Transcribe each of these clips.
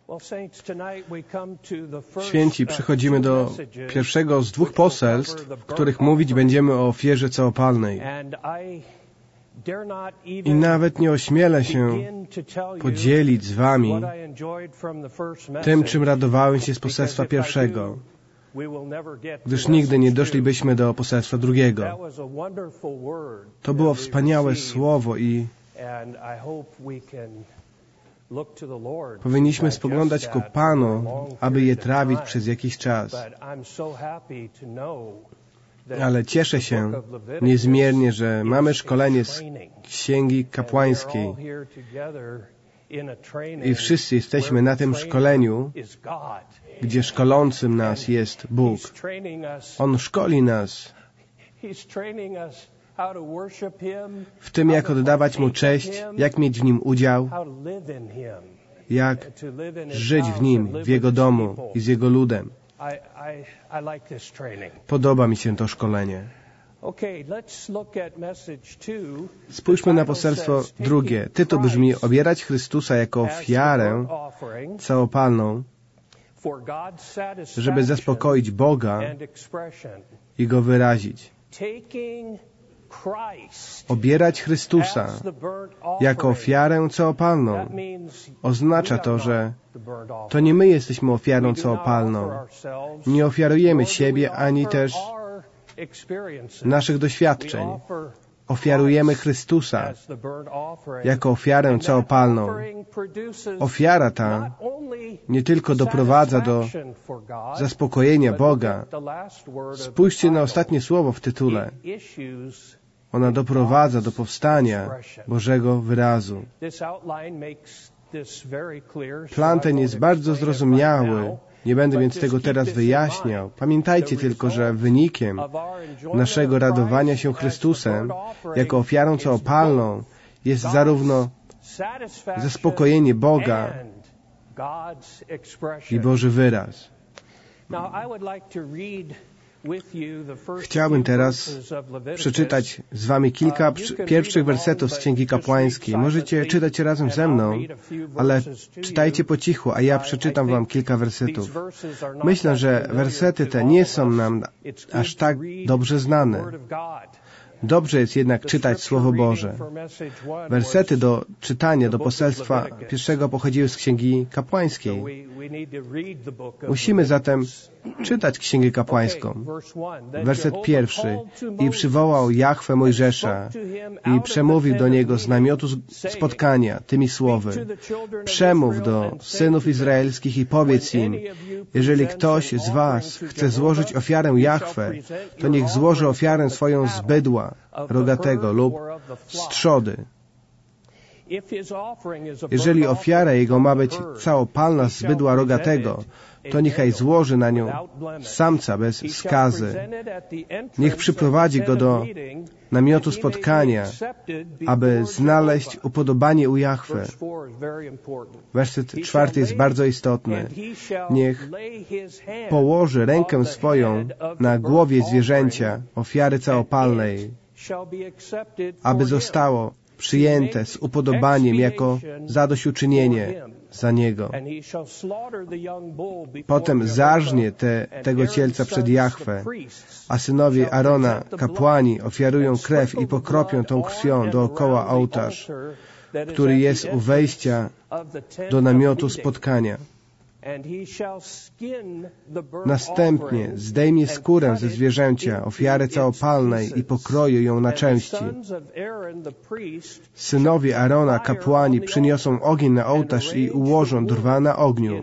Święci, przychodzimy do pierwszego z dwóch poselstw, w których mówić będziemy o ofierze całopalnej. I nawet nie ośmielę się podzielić z wami tym, czym radowałem się z poselstwa pierwszego, gdyż nigdy nie doszlibyśmy do poselstwa drugiego. To było wspaniałe słowo i powinniśmy spoglądać ku Panu, aby je trawić przez jakiś czas. Ale cieszę się niezmiernie, że mamy szkolenie z Księgi Kapłańskiej i wszyscy jesteśmy na tym szkoleniu, gdzie szkolącym nas jest Bóg. On szkoli nas w tym, jak oddawać Mu cześć, jak mieć w Nim udział, jak żyć w Nim, w Jego domu i z Jego ludem. Podoba mi się to szkolenie. Spójrzmy na poselstwo drugie. Tytuł brzmi: obierać Chrystusa jako ofiarę całopalną, żeby zaspokoić Boga i Go wyrazić. Obierać Chrystusa jako ofiarę całopalną oznacza to, że to nie my jesteśmy ofiarą całopalną. Nie ofiarujemy siebie ani też naszych doświadczeń. Ofiarujemy Chrystusa jako ofiarę całopalną. Ofiara ta nie tylko doprowadza do zaspokojenia Boga. Spójrzcie na ostatnie słowo w tytule. Ona doprowadza do powstania Bożego wyrazu. Plan ten jest bardzo zrozumiały. Nie będę więc tego teraz wyjaśniał. Pamiętajcie tylko, że wynikiem naszego radowania się Chrystusem jako ofiarą całopalną jest zarówno zaspokojenie Boga i Boży wyraz. Chciałbym teraz przeczytać z wami kilka pierwszych wersetów z Księgi Kapłańskiej. Możecie czytać razem ze mną, ale czytajcie po cichu, a ja przeczytam wam kilka wersetów. Myślę, że wersety te nie są nam aż tak dobrze znane. Dobrze jest jednak czytać Słowo Boże. Wersety do czytania, do poselstwa pierwszego pochodziły z Księgi Kapłańskiej. Musimy zatem czytać Księgę Kapłańską. Werset pierwszy. I przywołał Jahwe Mojżesza i przemówił do niego z namiotu spotkania tymi słowy. Przemów do synów izraelskich i powiedz im, jeżeli ktoś z was chce złożyć ofiarę Jahwe, to niech złoży ofiarę swoją z bydła rogatego lub z trzody. Jeżeli ofiara jego ma być całopalna z bydła rogatego, to niechaj złoży na nią samca bez skazy. Niech przyprowadzi go do namiotu spotkania, aby znaleźć upodobanie u Jahwe. Werset 4 jest bardzo istotny. Niech położy rękę swoją na głowie zwierzęcia ofiary całopalnej, aby zostało przyjęte z upodobaniem jako zadośćuczynienie za niego. Potem zarżnie tego cielca przed Jahwe, a synowie Arona, kapłani, ofiarują krew i pokropią tą krwią dookoła ołtarz, który jest u wejścia do namiotu spotkania. Następnie zdejmie skórę ze zwierzęcia, ofiary całopalnej i pokroju ją na części. Synowie Arona, kapłani, przyniosą ogień na ołtarz i ułożą drwa na ogniu.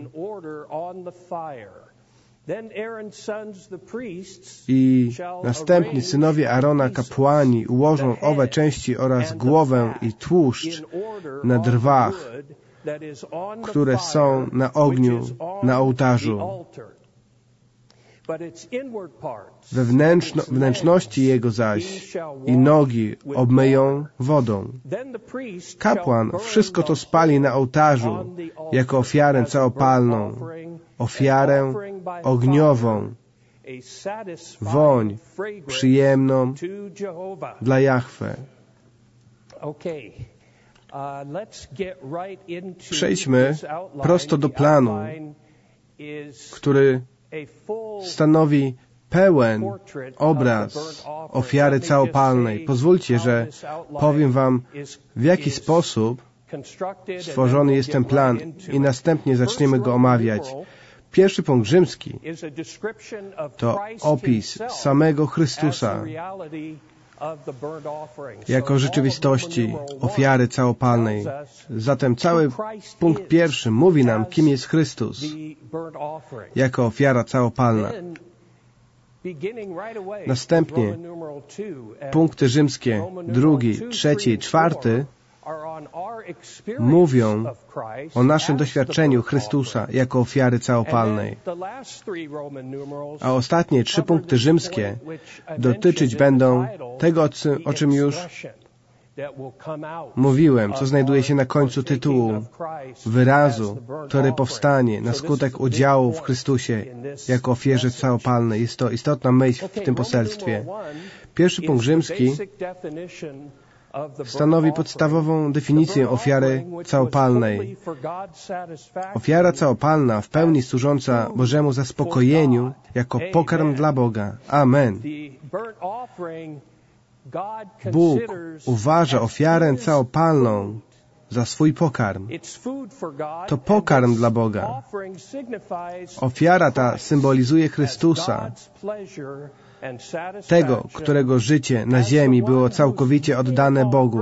I następnie synowie Arona, kapłani, ułożą owe części oraz głowę i tłuszcz na drwach, które są na ogniu na ołtarzu. Wnętrzności jego zaś i nogi obmyją wodą. Kapłan wszystko to spali na ołtarzu jako ofiarę całopalną, ofiarę ogniową, woń przyjemną dla Jahwe. Przejdźmy prosto do planu, który stanowi pełen obraz ofiary całopalnej. Pozwólcie, że powiem wam, w jaki sposób stworzony jest ten plan i następnie zaczniemy go omawiać. Pierwszy punkt rzymski to opis samego Chrystusa jako rzeczywistości ofiary całopalnej. Zatem cały punkt pierwszy mówi nam, kim jest Chrystus jako ofiara całopalna. Następnie punkty rzymskie, 2, 3 i 4 mówią o naszym doświadczeniu Chrystusa jako ofiary całopalnej. A ostatnie 3 punkty rzymskie dotyczyć będą tego, o czym już mówiłem, co znajduje się na końcu tytułu, wyrazu, który powstanie na skutek udziału w Chrystusie jako ofierze całopalnej. Jest to istotna myśl w tym poselstwie. Pierwszy punkt rzymski stanowi podstawową definicję ofiary całopalnej. Ofiara całopalna, w pełni służąca Bożemu zaspokojeniu, jako pokarm dla Boga. Amen. Bóg uważa ofiarę całopalną za swój pokarm. To pokarm dla Boga. Ofiara ta symbolizuje Chrystusa, tego, którego życie na ziemi było całkowicie oddane Bogu.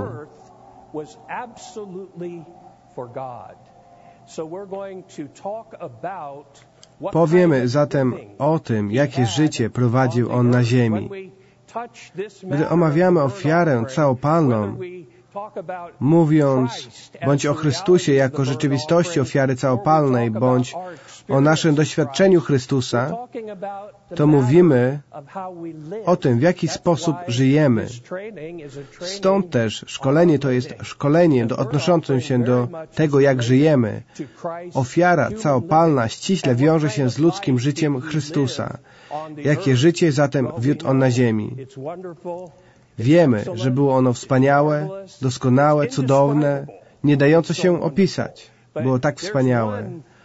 Powiemy zatem o tym, jakie życie prowadził On na ziemi. Gdy omawiamy ofiarę całopalną, mówiąc bądź o Chrystusie jako rzeczywistości ofiary całopalnej, bądź o naszym doświadczeniu Chrystusa, to mówimy o tym, w jaki sposób żyjemy. Stąd też szkolenie to jest szkoleniem odnoszącym się do tego, jak żyjemy. Ofiara całopalna ściśle wiąże się z ludzkim życiem Chrystusa. Jakie życie zatem wiódł On na ziemi? Wiemy, że było ono wspaniałe, doskonałe, cudowne, nie dające się opisać. Było tak wspaniałe.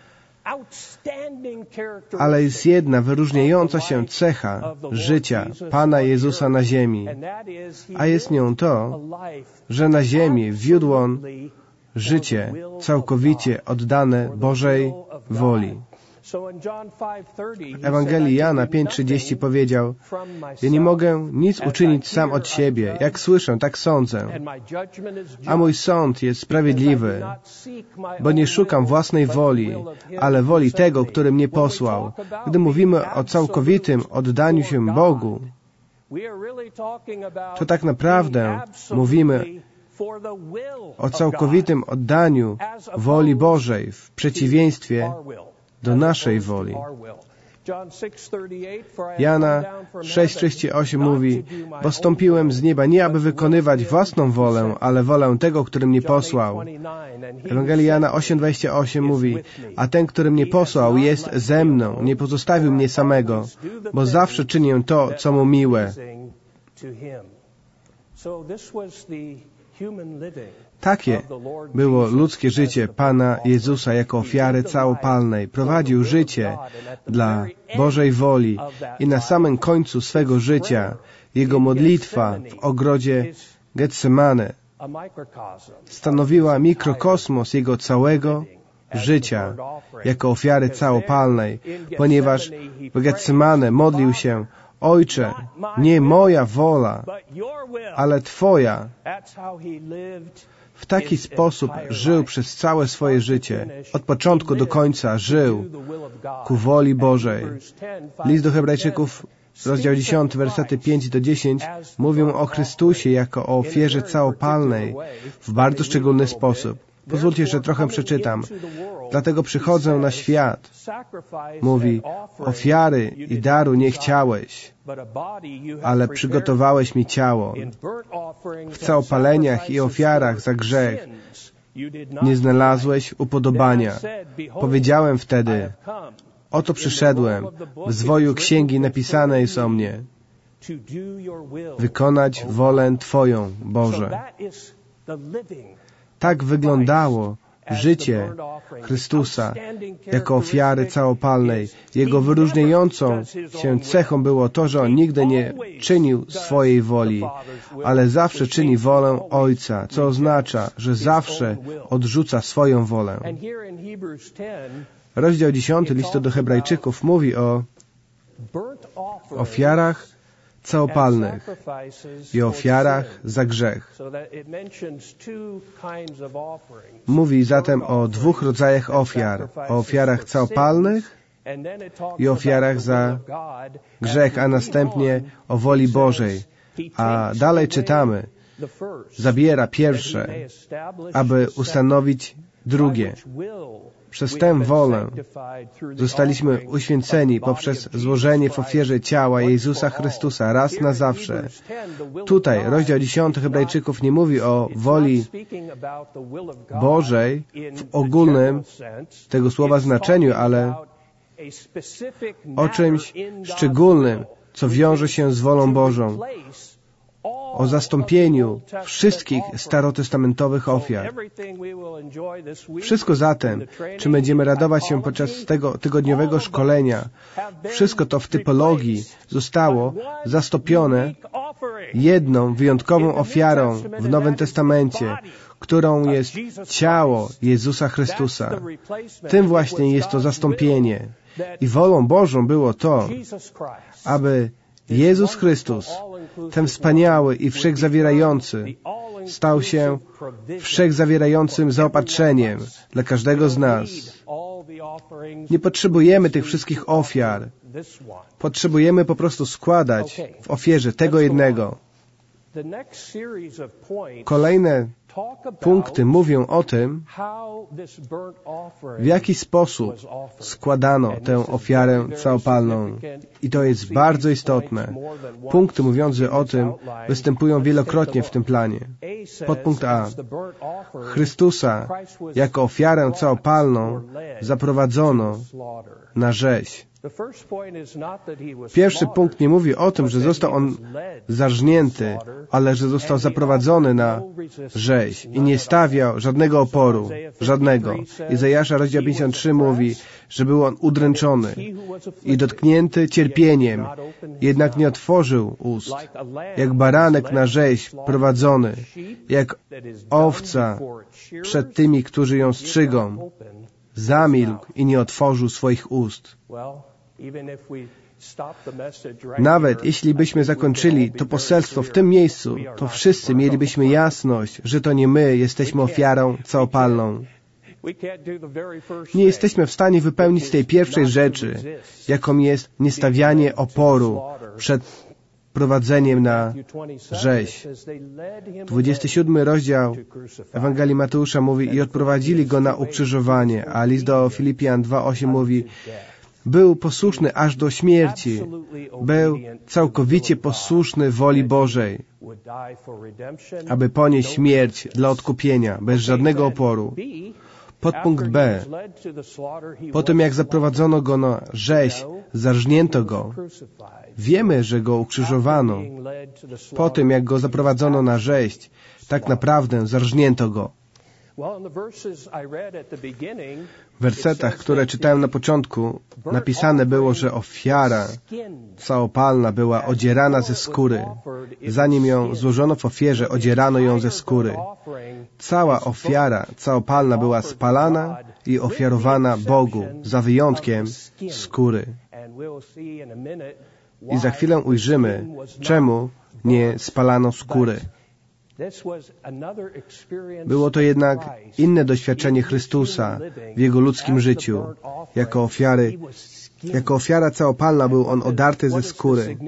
Ale jest jedna wyróżniająca się cecha życia Pana Jezusa na ziemi, a jest nią to, że na ziemi wiódł On życie całkowicie oddane Bożej woli. W Ewangelii Jana 5:30 powiedział: ja nie mogę nic uczynić sam od siebie. Jak słyszę, tak sądzę. A mój sąd jest sprawiedliwy, bo nie szukam własnej woli, ale woli tego, który mnie posłał. Gdy mówimy o całkowitym oddaniu się Bogu, to tak naprawdę mówimy o całkowitym oddaniu woli Bożej w przeciwieństwie do naszej woli. Jana 6:38 mówi: bo zstąpiłem z nieba nie aby wykonywać własną wolę, ale wolę tego, który mnie posłał. Ewangelii Jana 8:28 mówi: a ten, który mnie posłał, jest ze mną, nie pozostawił mnie samego, bo zawsze czynię to, co mu miłe. Takie było ludzkie życie Pana Jezusa jako ofiary całopalnej. Prowadził życie dla Bożej woli i na samym końcu swego życia Jego modlitwa w ogrodzie Getsemane stanowiła mikrokosmos Jego całego życia jako ofiary całopalnej, ponieważ w Getsemane modlił się: Ojcze, nie moja wola, ale Twoja. W taki sposób żył przez całe swoje życie. Od początku do końca żył ku woli Bożej. List do Hebrajczyków, rozdział 10, wersety 5-10 mówią o Chrystusie jako o ofierze całopalnej w bardzo szczególny sposób. Pozwólcie, że trochę przeczytam. Dlatego przychodzę na świat. Mówi: ofiary i daru nie chciałeś, ale przygotowałeś mi ciało. W całopaleniach i ofiarach za grzech nie znalazłeś upodobania. Powiedziałem wtedy: oto przyszedłem, w zwoju księgi napisane jest o mnie, wykonać wolę Twoją, Boże. Tak wyglądało życie Chrystusa jako ofiary całopalnej. Jego wyróżniającą się cechą było to, że On nigdy nie czynił swojej woli, ale zawsze czyni wolę Ojca, co oznacza, że zawsze odrzuca swoją wolę. Rozdział 10 listu do Hebrajczyków mówi o ofiarach całopalnych i ofiarach za grzech. Mówi zatem o dwóch rodzajach ofiar. O ofiarach całopalnych i ofiarach za grzech, a następnie o woli Bożej. A dalej czytamy, zabiera pierwsze, aby ustanowić drugie. Przez tę wolę zostaliśmy uświęceni poprzez złożenie w ofierze ciała Jezusa Chrystusa raz na zawsze. Tutaj rozdział 10 Hebrajczyków nie mówi o woli Bożej w ogólnym tego słowa znaczeniu, ale o czymś szczególnym, co wiąże się z wolą Bożą. O zastąpieniu wszystkich starotestamentowych ofiar. Wszystko zatem, czym będziemy radować się podczas tego tygodniowego szkolenia, wszystko to w typologii zostało zastąpione jedną wyjątkową ofiarą w Nowym Testamencie, którą jest ciało Jezusa Chrystusa. Tym właśnie jest to zastąpienie. I wolą Bożą było to, aby Jezus Chrystus, ten wspaniały i wszechzawierający, stał się wszechzawierającym zaopatrzeniem dla każdego z nas. Nie potrzebujemy tych wszystkich ofiar. Potrzebujemy po prostu składać w ofierze tego jednego. Kolejne punkty mówią o tym, w jaki sposób składano tę ofiarę całopalną. I to jest bardzo istotne. Punkty mówiące o tym występują wielokrotnie w tym planie. Podpunkt A. Chrystusa jako ofiarę całopalną zaprowadzono na rzeź. Pierwszy punkt nie mówi o tym, że został on zarżnięty, ale że został zaprowadzony na rzeź i nie stawiał żadnego oporu, żadnego. Izajasza rozdział 53 mówi, że był on udręczony i dotknięty cierpieniem, jednak nie otworzył ust, jak baranek na rzeź prowadzony, jak owca przed tymi, którzy ją strzygą. Zamilkł i nie otworzył swoich ust. Nawet jeśli byśmy zakończyli to poselstwo w tym miejscu, to wszyscy mielibyśmy jasność, że to nie my jesteśmy ofiarą całopalną. Nie jesteśmy w stanie wypełnić tej pierwszej rzeczy, jaką jest niestawianie oporu przed prowadzeniem na rzeź. 27 rozdział Ewangelii Mateusza mówi: i odprowadzili go na ukrzyżowanie, a list do Filipian 2:8 mówi: był posłuszny aż do śmierci. Był całkowicie posłuszny woli Bożej, aby ponieść śmierć dla odkupienia, bez żadnego oporu. Podpunkt B. Po tym, jak zaprowadzono go na rzeź, zarżnięto go. Wiemy, że go ukrzyżowano. Po tym, jak go zaprowadzono na rzeź, tak naprawdę zarżnięto go. W wersetach, które czytałem na początku, napisane było, że ofiara całopalna była odzierana ze skóry. Zanim ją złożono w ofierze, odzierano ją ze skóry. Cała ofiara całopalna była spalana i ofiarowana Bogu, za wyjątkiem skóry. I za chwilę ujrzymy, czemu nie spalano skóry. Było to jednak inne doświadczenie Chrystusa w Jego ludzkim życiu. Jako ofiara całopalna był On odarty ze skóry.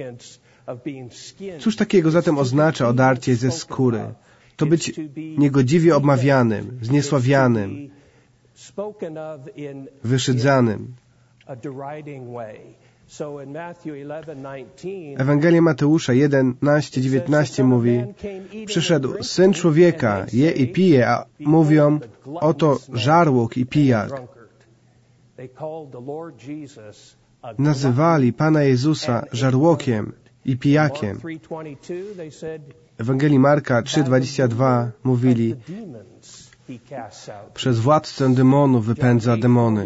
Cóż takiego zatem oznacza odarcie ze skóry? To być niegodziwie obmawianym, zniesławianym, wyszydzanym. Ewangelia Mateusza 11:19 mówi: przyszedł Syn Człowieka, je i pije, a mówią: oto żarłok i pijak. Nazywali Pana Jezusa żarłokiem i pijakiem. Ewangelii Marka 3:22 mówili: przez władcę demonów wypędza demony.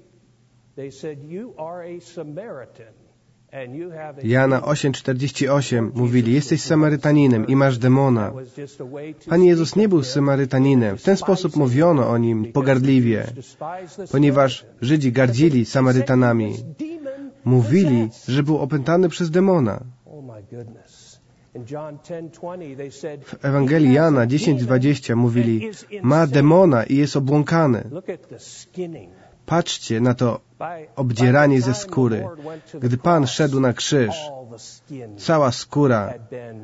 Jana 8:48 mówili: jesteś Samarytaninem i masz demona. Pan Jezus nie był Samarytaninem. W ten sposób mówiono o Nim pogardliwie, ponieważ Żydzi gardzili Samarytanami. Mówili, że był opętany przez demona. W Ewangelii Jana 10:20 mówili: ma demona i jest obłąkany. Patrzcie na to obdzieranie ze skóry. Gdy Pan szedł na krzyż, cała skóra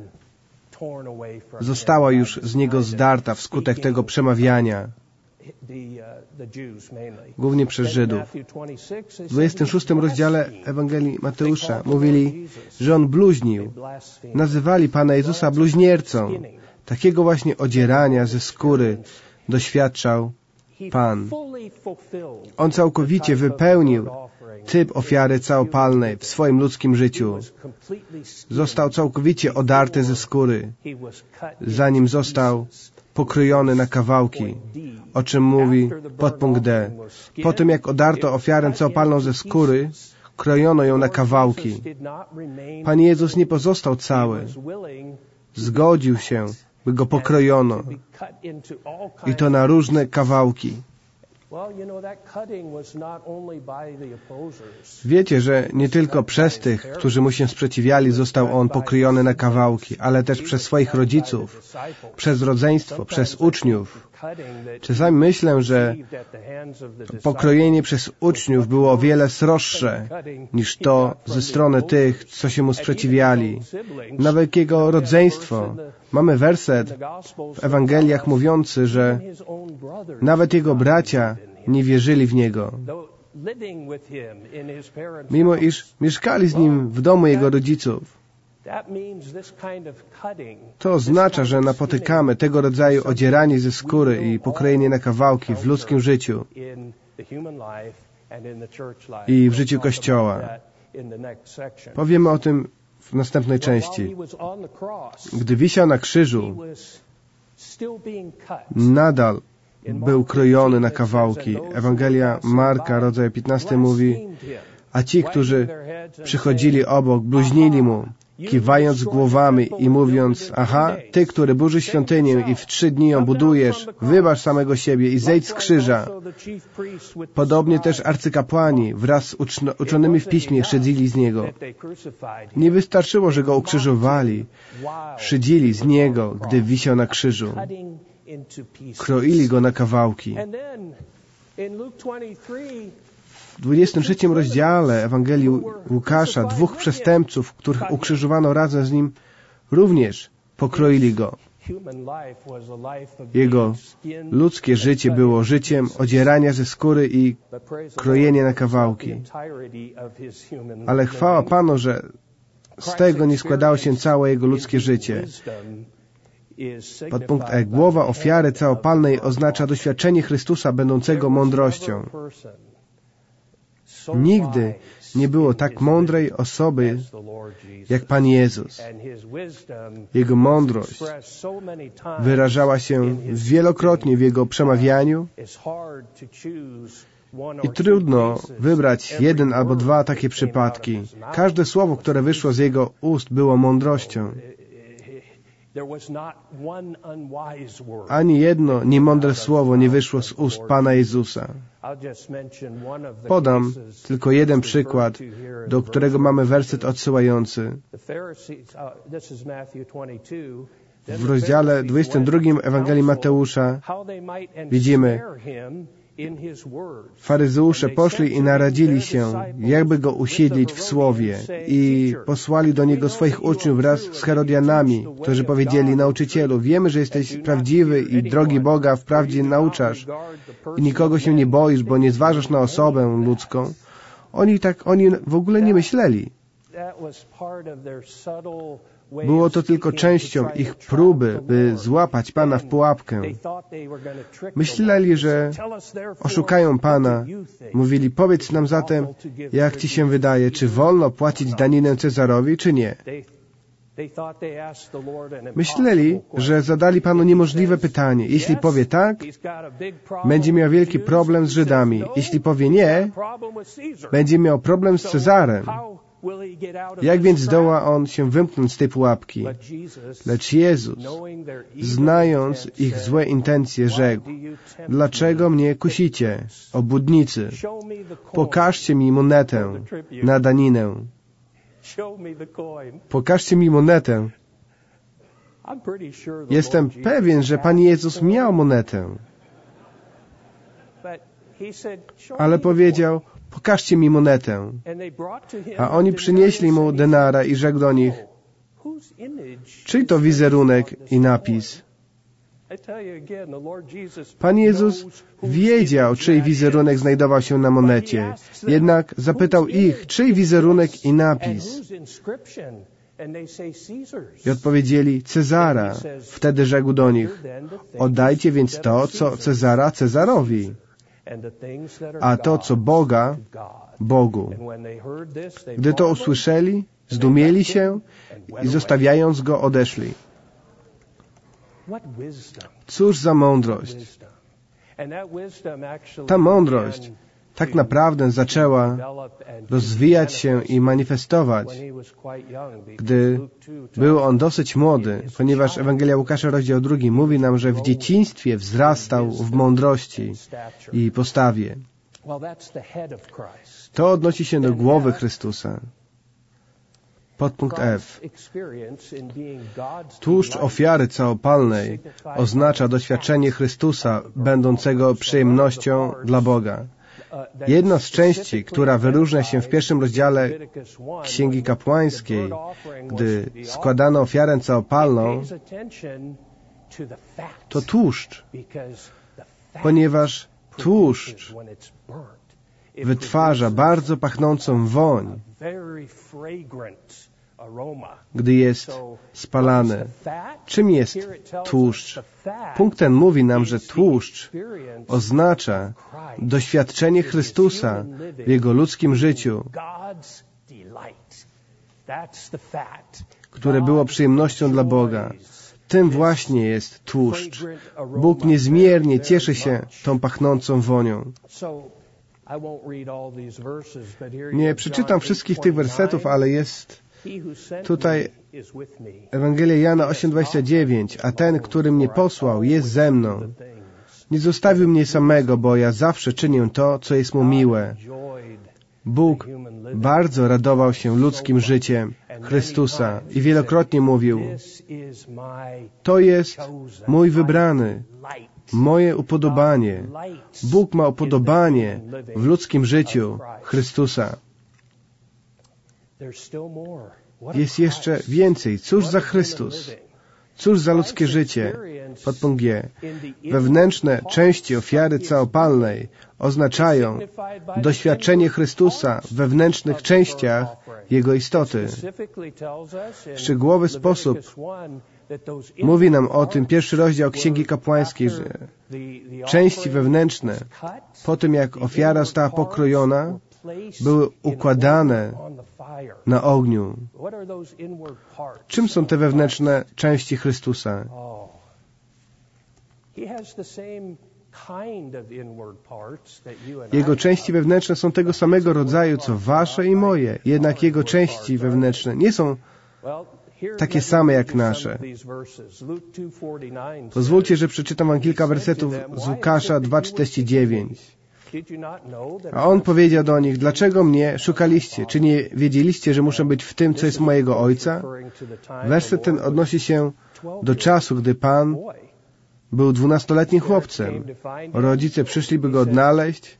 została już z Niego zdarta wskutek tego przemawiania, głównie przez Żydów. W 26 rozdziale Ewangelii Mateusza mówili, że On bluźnił. Nazywali Pana Jezusa bluźniercą. Takiego właśnie odzierania ze skóry doświadczał Pan. On całkowicie wypełnił typ ofiary całopalnej w swoim ludzkim życiu. Został całkowicie odarty ze skóry, zanim został pokrojony na kawałki, o czym mówi podpunkt D. Po tym, jak odarto ofiarę całopalną ze skóry, krojono ją na kawałki. Pan Jezus nie pozostał cały. Zgodził się, by Go pokrojono. I to na różne kawałki. Wiecie, że nie tylko przez tych, którzy mu się sprzeciwiali, został On pokrojony na kawałki, ale też przez swoich rodziców, przez rodzeństwo, przez uczniów. Czasami myślę, że pokrojenie przez uczniów było o wiele sroższe niż to ze strony tych, co się mu sprzeciwiali. Nawet jego rodzeństwo. Mamy werset w Ewangeliach mówiący, że nawet jego bracia nie wierzyli w Niego. Mimo iż mieszkali z Nim w domu Jego rodziców. To oznacza, że napotykamy tego rodzaju odzieranie ze skóry i pokrojenie na kawałki w ludzkim życiu i w życiu Kościoła. Powiemy o tym w następnej części. Gdy wisiał na krzyżu, nadal był krojony na kawałki. Ewangelia Marka, rozdział 15 mówi: a ci, którzy przychodzili obok, bluźnili mu, kiwając głowami i mówiąc: aha, ty, który burzy świątynię i w 3 dni ją budujesz, wybacz samego siebie i zejdź z krzyża. Podobnie też arcykapłani wraz z uczonymi w piśmie szydzili z Niego. Nie wystarczyło, że Go ukrzyżowali. Szydzili z Niego, gdy wisiał na krzyżu. Kroili Go na kawałki. W 23 rozdziale Ewangelii Łukasza 2 przestępców, których ukrzyżowano razem z Nim, również pokroili Go. Jego ludzkie życie było życiem odzierania ze skóry i krojenia na kawałki. Ale chwała Panu, że z tego nie składało się całe Jego ludzkie życie. Podpunkt E. Głowa ofiary całopalnej oznacza doświadczenie Chrystusa będącego mądrością. Nigdy nie było tak mądrej osoby jak Pan Jezus. Jego mądrość wyrażała się wielokrotnie w Jego przemawianiu i trudno wybrać 1 albo 2 takie przypadki. Każde słowo, które wyszło z Jego ust, było mądrością. Ani jedno niemądre słowo nie wyszło z ust Pana Jezusa. Podam tylko jeden przykład, do którego mamy werset odsyłający. W rozdziale 22 Ewangelii Mateusza widzimy: faryzeusze poszli i naradzili się, jakby Go usiedlić w słowie, i posłali do Niego swoich uczniów wraz z Herodianami, którzy powiedzieli: nauczycielu, wiemy, że jesteś prawdziwy i drogi Boga wprawdzie nauczasz i nikogo się nie boisz, bo nie zważasz na osobę ludzką. Oni w ogóle nie myśleli. Było to tylko częścią ich próby, by złapać Pana w pułapkę. Myśleli, że oszukają Pana. Mówili: powiedz nam zatem, jak Ci się wydaje, czy wolno płacić daninę Cezarowi, czy nie? Myśleli, że zadali Panu niemożliwe pytanie. Jeśli powie tak, będzie miał wielki problem z Żydami. Jeśli powie nie, będzie miał problem z Cezarem. Jak więc zdoła on się wymknąć z tej pułapki? Lecz Jezus, znając ich złe intencje, rzekł: dlaczego mnie kusicie, obłudnicy? Pokażcie mi monetę na daninę. Pokażcie mi monetę. Jestem pewien, że Pan Jezus miał monetę. Ale powiedział: pokażcie mi monetę. A oni przynieśli mu denara i rzekł do nich: czyj to wizerunek i napis? Pan Jezus wiedział, czyj wizerunek znajdował się na monecie. Jednak zapytał ich, czyj wizerunek i napis? I odpowiedzieli: Cezara. Wtedy rzekł do nich: oddajcie więc to, co Cezara, Cezarowi, a to, co Boga, Bogu. Gdy to usłyszeli, zdumieli się i zostawiając go, odeszli. Cóż za mądrość! Ta mądrość tak naprawdę zaczęła rozwijać się i manifestować, gdy był on dosyć młody, ponieważ Ewangelia Łukasza, rozdział 2, mówi nam, że w dzieciństwie wzrastał w mądrości i postawie. To odnosi się do głowy Chrystusa. Podpunkt F. Tłuszcz ofiary całopalnej oznacza doświadczenie Chrystusa, będącego przyjemnością dla Boga. Jedna z części, która wyróżnia się w 1 rozdziale Księgi Kapłańskiej, gdy składano ofiarę całopalną, to tłuszcz, ponieważ tłuszcz wytwarza bardzo pachnącą woń, gdy jest spalany. Czym jest tłuszcz? Punkt ten mówi nam, że tłuszcz oznacza doświadczenie Chrystusa w Jego ludzkim życiu, które było przyjemnością dla Boga. Tym właśnie jest tłuszcz. Bóg niezmiernie cieszy się tą pachnącą wonią. Nie przeczytam wszystkich tych wersetów, ale jest tutaj Ewangelia Jana 8:29, a ten, który mnie posłał, jest ze mną. Nie zostawił mnie samego, bo ja zawsze czynię to, co jest mu miłe. Bóg bardzo radował się ludzkim życiem Chrystusa i wielokrotnie mówił: to jest mój wybrany, moje upodobanie. Bóg ma upodobanie w ludzkim życiu Chrystusa. Jest jeszcze więcej. Cóż za Chrystus? Cóż za ludzkie życie? Podpunkt G. Wewnętrzne części ofiary całopalnej oznaczają doświadczenie Chrystusa w wewnętrznych częściach Jego istoty. W szczegółowy sposób mówi nam o tym 1 rozdział Księgi Kapłańskiej, że części wewnętrzne, po tym jak ofiara została pokrojona, były układane na ogniu. Czym są te wewnętrzne części Chrystusa? Jego części wewnętrzne są tego samego rodzaju, co wasze i moje. Jednak Jego części wewnętrzne nie są takie same jak nasze. Pozwólcie, że przeczytam wam kilka wersetów z Łukasza 2:49. A on powiedział do nich: dlaczego mnie szukaliście? Czy nie wiedzieliście, że muszę być w tym, co jest mojego Ojca? Werset ten odnosi się do czasu, gdy Pan był 12-letnim chłopcem. Rodzice przyszli, by go odnaleźć.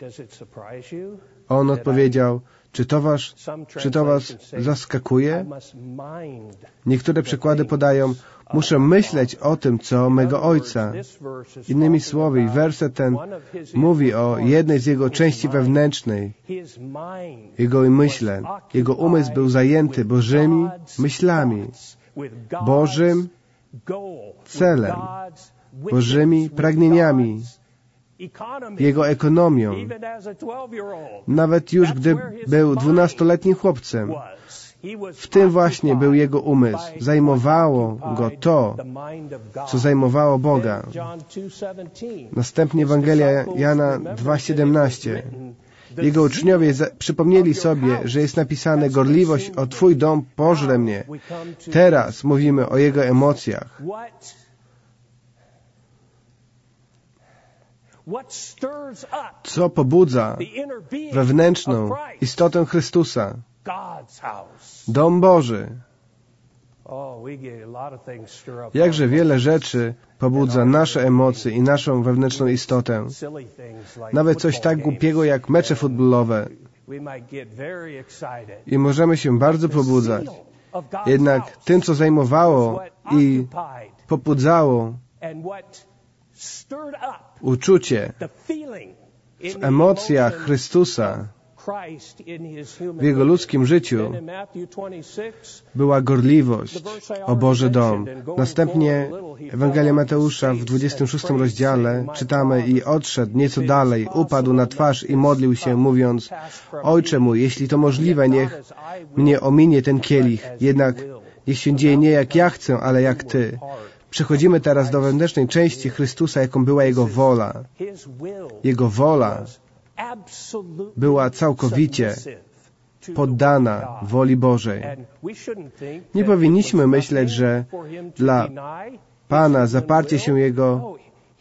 On odpowiedział: czy to was zaskakuje? Niektóre przykłady podają: muszę myśleć o tym, co mego Ojca. Innymi słowy, werset ten mówi o jednej z Jego części wewnętrznej, Jego myśle. Jego umysł był zajęty Bożymi myślami, Bożym celem, Bożymi pragnieniami, Jego ekonomią. Nawet już gdy był 12-letnim chłopcem, W tym właśnie był jego umysł. Zajmowało go to, co zajmowało Boga. Następnie Ewangelia Jana 2,17. Jego uczniowie przypomnieli sobie, że jest napisane: gorliwość o Twój dom pożre mnie. Teraz mówimy o jego emocjach. Co pobudza wewnętrzną istotę Chrystusa? Dom Boży. Jakże wiele rzeczy pobudza nasze emocje i naszą wewnętrzną istotę. Nawet coś tak głupiego jak mecze futbolowe. I możemy się bardzo pobudzać. Jednak tym, co zajmowało i pobudzało uczucie w emocjach Chrystusa w Jego ludzkim życiu była gorliwość o Boży dom. Następnie Ewangelia Mateusza w 26 rozdziale czytamy: i odszedł nieco dalej, upadł na twarz i modlił się, mówiąc: Ojcze mój, jeśli to możliwe, niech mnie ominie ten kielich, jednak niech się dzieje nie jak ja chcę, ale jak Ty. Przechodzimy teraz do wewnętrznej części Chrystusa, jaką była Jego wola. Jego wola była całkowicie poddana woli Bożej. Nie powinniśmy myśleć, że dla Pana zaparcie się Jego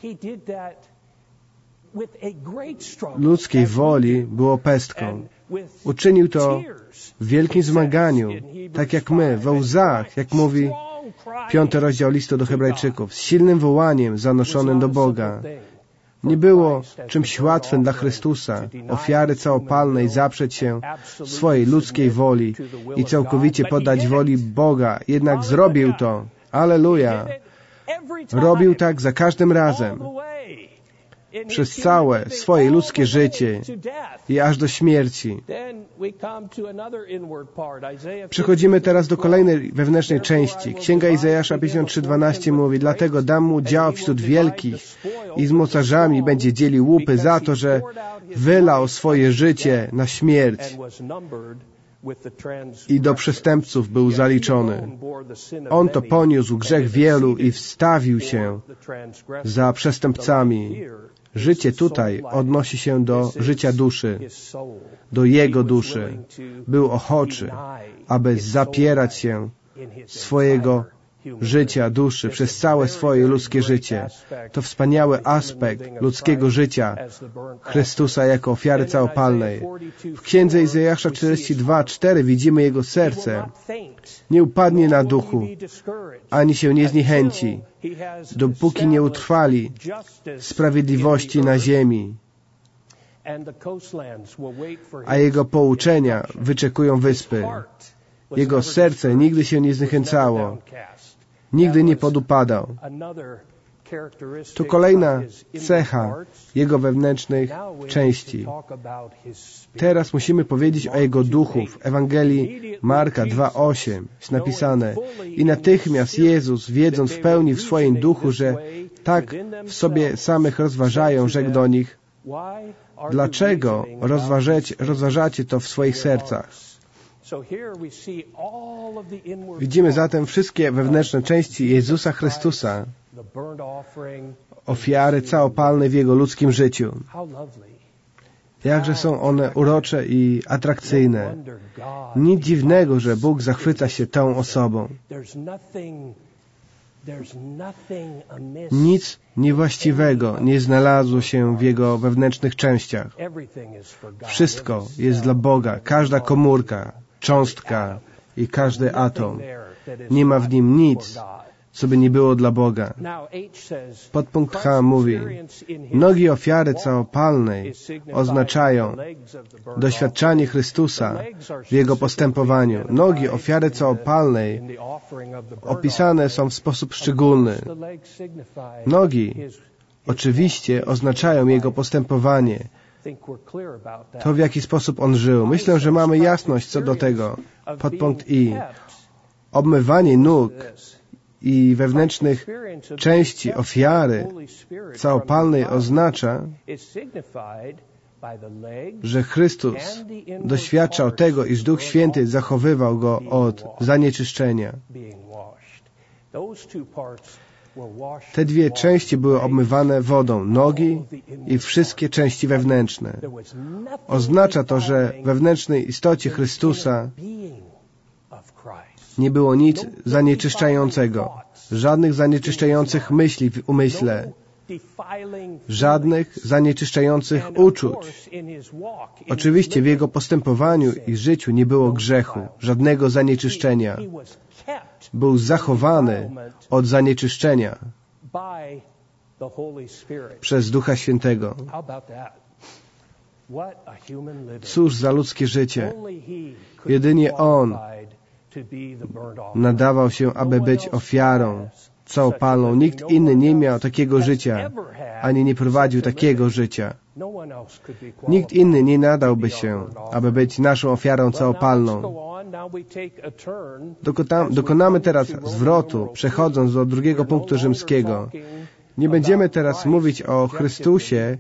ludzkiej woli było pestką. Uczynił to w wielkim zmaganiu, tak jak my, we łzach, jak mówi 5 rozdział listu do Hebrajczyków, z silnym wołaniem zanoszonym do Boga. Nie było czymś łatwym dla Chrystusa, ofiary całopalnej, zaprzeć się swojej ludzkiej woli i całkowicie poddać woli Boga. Jednak zrobił to. Alleluja. Robił tak za każdym razem. Przez całe swoje ludzkie życie i aż do śmierci. Przechodzimy teraz do kolejnej wewnętrznej części. Księga Izajasza 53:12 mówi: dlatego dam mu dział wśród wielkich i z mocarzami będzie dzielił łupy za to, że wylał swoje życie na śmierć i do przestępców był zaliczony. On to poniósł grzech wielu i wstawił się za przestępcami. Życie tutaj odnosi się do życia duszy, do jego duszy. Był ochoczy, aby zapierać się swojego życia, duszy, przez całe swoje ludzkie życie. To wspaniały aspekt ludzkiego życia Chrystusa jako ofiary całopalnej. W Księdze Izajasza 42:4 widzimy Jego serce. Nie upadnie na duchu, ani się nie zniechęci, dopóki nie utrwali sprawiedliwości na ziemi. A Jego pouczenia wyczekują wyspy. Jego serce nigdy się nie zniechęcało. Nigdy nie podupadał. To kolejna cecha Jego wewnętrznych części. Teraz musimy powiedzieć o Jego duchu. W Ewangelii Marka 2:8 jest napisane: i natychmiast Jezus, wiedząc w pełni w swoim duchu, że tak w sobie samych rozważają, rzekł do nich: dlaczego rozważacie to w swoich sercach? Widzimy zatem wszystkie wewnętrzne części Jezusa Chrystusa, ofiary całopalne w Jego ludzkim życiu. Jakże są one urocze i atrakcyjne. Nic dziwnego, że Bóg zachwyca się tą osobą. Nic niewłaściwego nie znalazło się w Jego wewnętrznych częściach. Wszystko jest dla Boga, każda komórka, cząstka i każdy atom. Nie ma w nim nic, co by nie było dla Boga. Podpunkt H mówi: nogi ofiary całopalnej oznaczają doświadczanie Chrystusa w Jego postępowaniu. Nogi ofiary całopalnej opisane są w sposób szczególny. Nogi oczywiście oznaczają Jego postępowanie. To, w jaki sposób On żył. Myślę, że mamy jasność co do tego. Podpunkt I. Obmywanie nóg i wewnętrznych części ofiary całopalnej oznacza że Chrystus doświadczał tego, iż Duch Święty zachowywał Go od zanieczyszczenia. Te dwie części były obmywane wodą, nogi i wszystkie części wewnętrzne. Oznacza to, że w wewnętrznej istocie Chrystusa nie było nic zanieczyszczającego, żadnych zanieczyszczających myśli w umyśle, żadnych zanieczyszczających uczuć. Oczywiście w Jego postępowaniu i życiu nie było grzechu, żadnego zanieczyszczenia. Był zachowany od zanieczyszczenia przez Ducha Świętego. Cóż za ludzkie życie. Jedynie On nadawał się, aby być ofiarą całopalną. Nikt inny nie miał takiego życia, ani nie prowadził takiego życia. Nikt inny nie nadałby się, aby być naszą ofiarą całopalną. Dokonamy teraz zwrotu, przechodząc do drugiego punktu rzymskiego. Nie będziemy teraz mówić o Chrystusie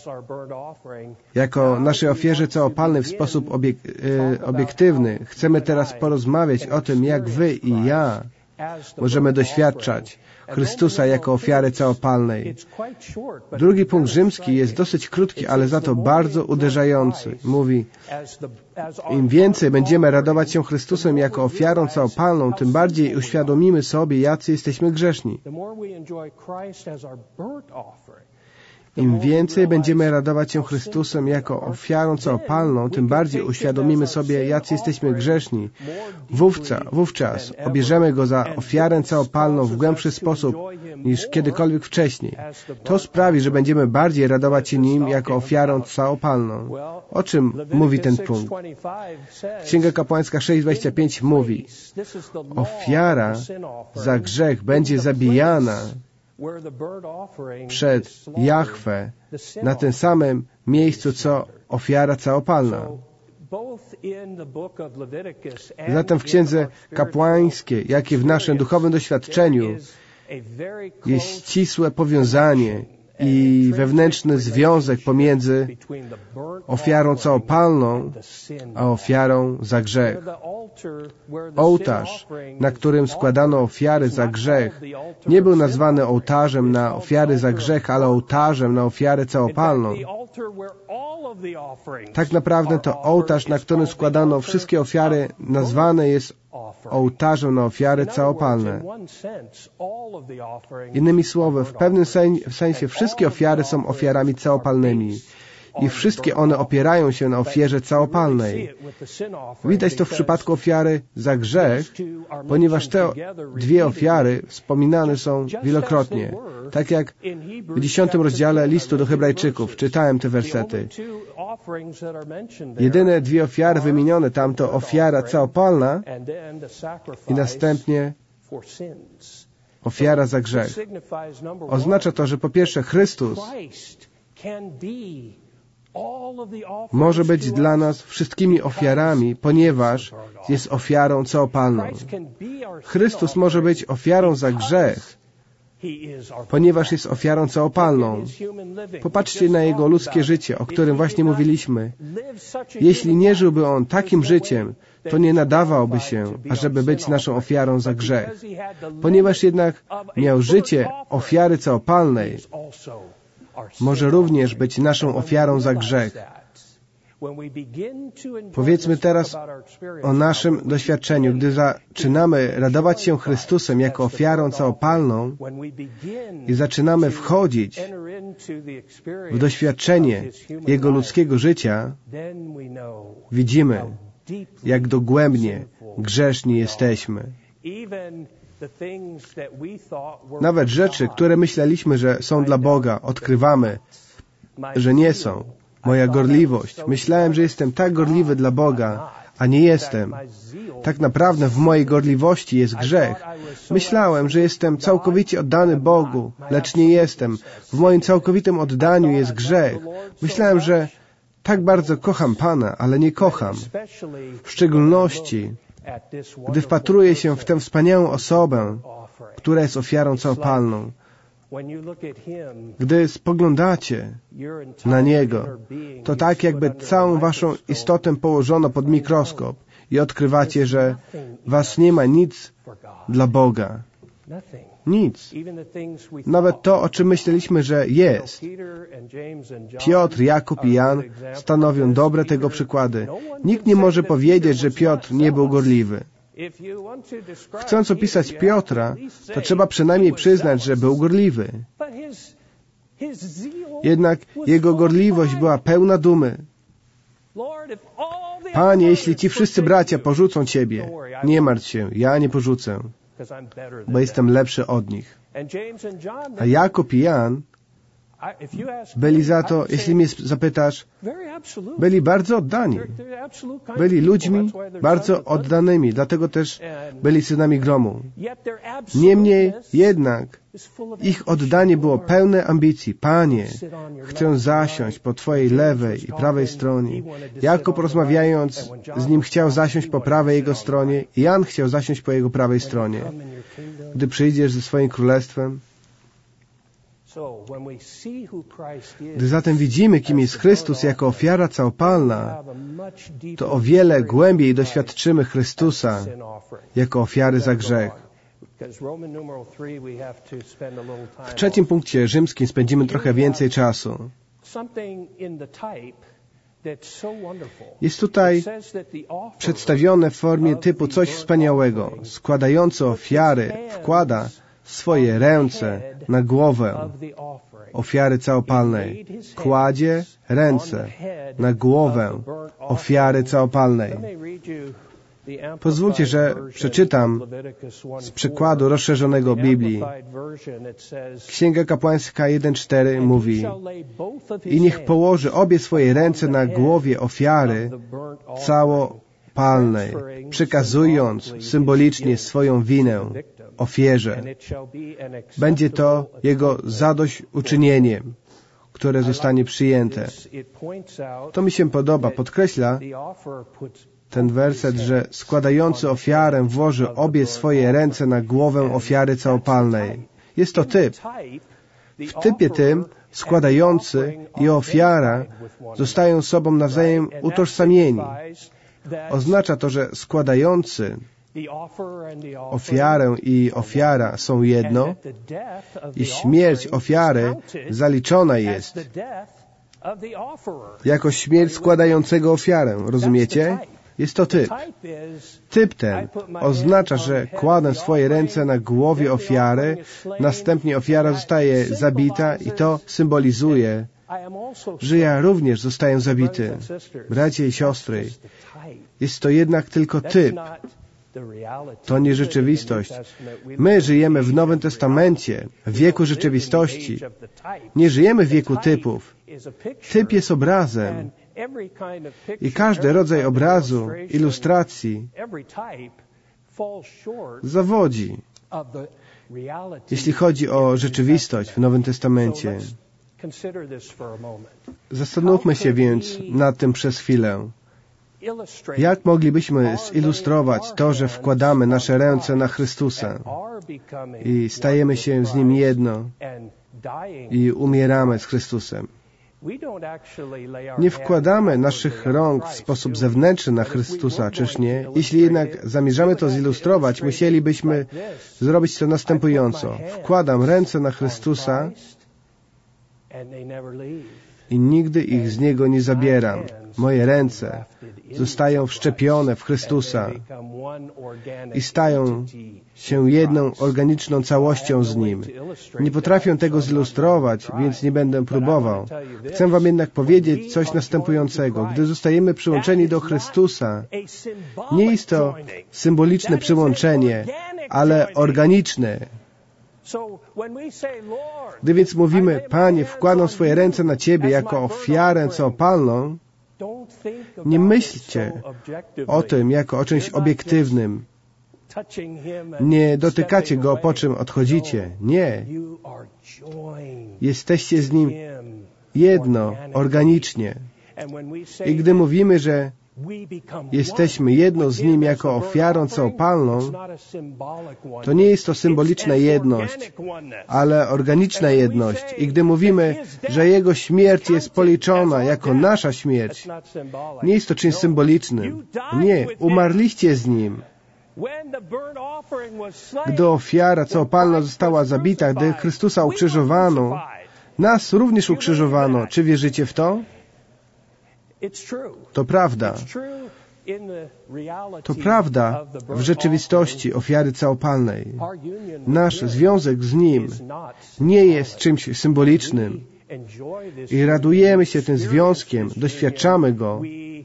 jako naszej ofierze całopalnej w sposób obiektywny. Chcemy teraz porozmawiać o tym, jak wy i ja możemy doświadczać Chrystusa jako ofiary całopalnej. Drugi punkt rzymski jest dosyć krótki, ale za to bardzo uderzający. Mówi, im więcej będziemy radować się Chrystusem jako ofiarą całopalną, tym bardziej uświadomimy sobie, jacy jesteśmy grzeszni. Im więcej będziemy radować się Chrystusem jako ofiarą całopalną, tym bardziej uświadomimy sobie, jacy jesteśmy grzeszni. Wówczas obierzemy Go za ofiarę całopalną w głębszy sposób niż kiedykolwiek wcześniej. To sprawi, że będziemy bardziej radować się Nim jako ofiarą całopalną. O czym mówi ten punkt? Księga Kapłańska 6:25 mówi: ofiara za grzech będzie zabijana przed Jahwe na tym samym miejscu, co ofiara całopalna. Zatem w Księdze Kapłańskiej, jak i w naszym duchowym doświadczeniu jest ścisłe powiązanie i wewnętrzny związek pomiędzy ofiarą całopalną a ofiarą za grzech. Ołtarz, na którym składano ofiary za grzech, nie był nazwany ołtarzem na ofiary za grzech, ale ołtarzem na ofiarę całopalną. Tak naprawdę to ołtarz, na którym składano wszystkie ofiary, nazwany jest ołtarzem na ofiary całopalne. Innymi słowy, w pewnym sensie wszystkie ofiary są ofiarami całopalnymi i wszystkie one opierają się na ofierze całopalnej. Widać to w przypadku ofiary za grzech, ponieważ te dwie ofiary wspominane są wielokrotnie. Tak jak w 10 rozdziale listu do Hebrajczyków czytałem te wersety. Jedyne dwie ofiary wymienione tam to ofiara całopalna i następnie ofiara za grzech. Oznacza to, że po pierwsze Chrystus może być dla nas wszystkimi ofiarami, ponieważ jest ofiarą całopalną. Chrystus może być ofiarą za grzech, ponieważ jest ofiarą całopalną. Popatrzcie na Jego ludzkie życie, o którym właśnie mówiliśmy. Jeśli nie żyłby On takim życiem, to nie nadawałby się, ażeby być naszą ofiarą za grzech. Ponieważ jednak miał życie ofiary całopalnej, może również być naszą ofiarą za grzech. Powiedzmy teraz o naszym doświadczeniu. Gdy zaczynamy radować się Chrystusem jako ofiarą całopalną i zaczynamy wchodzić w doświadczenie Jego ludzkiego życia, widzimy, jak dogłębnie grzeszni jesteśmy. Nawet rzeczy, które myśleliśmy, że są dla Boga, odkrywamy, że nie są. Moja gorliwość. Myślałem, że jestem tak gorliwy dla Boga, a nie jestem. Tak naprawdę w mojej gorliwości jest grzech. Myślałem, że jestem całkowicie oddany Bogu, lecz nie jestem. W moim całkowitym oddaniu jest grzech. Myślałem, że tak bardzo kocham Pana, ale nie kocham. W szczególności, gdy wpatruję się w tę wspaniałą osobę, która jest ofiarą całopalną. Gdy spoglądacie na Niego, to tak jakby całą waszą istotę położono pod mikroskop i odkrywacie, że was nie ma nic dla Boga. Nic. Nawet to, o czym myśleliśmy, że jest. Piotr, Jakub i Jan stanowią dobre tego przykłady. Nikt nie może powiedzieć, że Piotr nie był gorliwy. Chcąc opisać Piotra, to trzeba przynajmniej przyznać, że był gorliwy. Jednak jego gorliwość była pełna dumy. Panie, jeśli ci wszyscy bracia porzucą Ciebie, nie martw się, ja nie porzucę, bo jestem lepszy od nich. A Jakub i Jan byli za to, jeśli mnie zapytasz, byli bardzo oddani. Byli ludźmi bardzo oddanymi, dlatego też byli synami gromu. Niemniej jednak ich oddanie było pełne ambicji. Panie, chcę zasiąść po Twojej lewej i prawej stronie. Jakub, rozmawiając z nim, chciał zasiąść po prawej jego stronie i Jan chciał zasiąść po jego prawej stronie. Gdy przyjdziesz ze swoim królestwem, gdy zatem widzimy, kim jest Chrystus jako ofiara całopalna, to o wiele głębiej doświadczymy Chrystusa jako ofiary za grzech. W 3. punkcie rzymskim spędzimy trochę więcej czasu. Jest tutaj przedstawione w formie typu coś wspaniałego. Składający ofiary wkłada swoje ręce na głowę ofiary całopalnej. Kładzie ręce na głowę ofiary całopalnej. Pozwólcie, że przeczytam z przykładu rozszerzonego Biblii. Księga Kapłańska 1:4 mówi: i niech położy obie swoje ręce na głowie ofiary całopalnej, przekazując symbolicznie swoją winę ofierze. Będzie to jego zadośćuczynieniem, które zostanie przyjęte. To mi się podoba. Podkreśla ten werset, że składający ofiarę włoży obie swoje ręce na głowę ofiary całopalnej. Jest to typ. W typie tym składający i ofiara zostają sobą nawzajem utożsamieni. Oznacza to, że składający ofiarę i ofiara są jedno i śmierć ofiary zaliczona jest jako śmierć składającego ofiarę. Rozumiecie? Jest to typ. Typ ten oznacza, że kładę swoje ręce na głowie ofiary, następnie ofiara zostaje zabita i to symbolizuje, że ja również zostaję zabity. Bracia i siostry, jest to jednak tylko typ. To nie rzeczywistość. My żyjemy w Nowym Testamencie, w wieku rzeczywistości. Nie żyjemy w wieku typów. Typ jest obrazem. I każdy rodzaj obrazu, ilustracji zawodzi, jeśli chodzi o rzeczywistość w Nowym Testamencie. Zastanówmy się więc nad tym przez chwilę. Jak moglibyśmy zilustrować to, że wkładamy nasze ręce na Chrystusa i stajemy się z Nim jedno i umieramy z Chrystusem? Nie wkładamy naszych rąk w sposób zewnętrzny na Chrystusa, czyż nie? Jeśli jednak zamierzamy to zilustrować, musielibyśmy zrobić to następująco. Wkładam ręce na Chrystusa i nigdy ich z Niego nie zabieram. Moje ręce zostają wszczepione w Chrystusa i stają się jedną organiczną całością z Nim. Nie potrafię tego zilustrować, więc nie będę próbował. Chcę Wam jednak powiedzieć coś następującego. Gdy zostajemy przyłączeni do Chrystusa, nie jest to symboliczne przyłączenie, ale organiczne. Gdy więc mówimy, Panie, wkładam swoje ręce na Ciebie jako ofiarę całopalną, nie myślcie o tym jako o czymś obiektywnym. Nie dotykacie Go, po czym odchodzicie. Nie. Jesteście z Nim jedno, organicznie. I gdy mówimy, że jesteśmy jedno z Nim jako ofiarą całopalną, to nie jest to symboliczna jedność, ale organiczna jedność. I gdy mówimy, że Jego śmierć jest policzona jako nasza śmierć, nie jest to czymś symbolicznym. Nie, umarliście z Nim. Gdy ofiara całopalna została zabita, gdy Chrystusa ukrzyżowano, nas również ukrzyżowano. Czy wierzycie w to? To prawda. To prawda w rzeczywistości ofiary całopalnej. Nasz związek z Nim nie jest czymś symbolicznym. I radujemy się tym związkiem, doświadczamy go.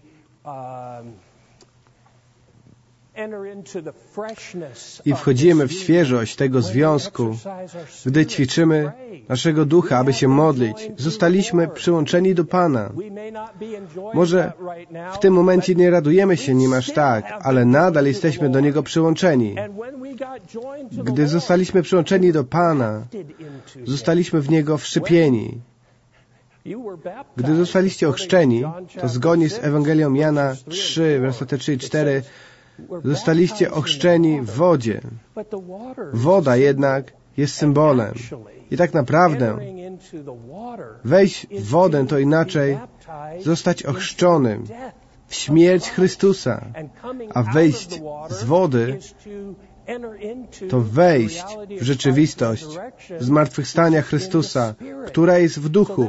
I wchodzimy w świeżość tego związku, gdy ćwiczymy naszego ducha, aby się modlić. Zostaliśmy przyłączeni do Pana. Może w tym momencie nie radujemy się nim aż tak, ale nadal jesteśmy do Niego przyłączeni. Gdy zostaliśmy przyłączeni do Pana, zostaliśmy w Niego wszczepieni. Gdy zostaliście ochrzczeni, to zgodnie z Ewangelią Jana 3, wersety 3 i 4, zostaliście ochrzczeni w wodzie. Woda jednak jest symbolem. I tak naprawdę wejść w wodę to inaczej zostać ochrzczonym w śmierć Chrystusa, a wejść z wody to wejść w rzeczywistość zmartwychwstania Chrystusa, która jest w duchu.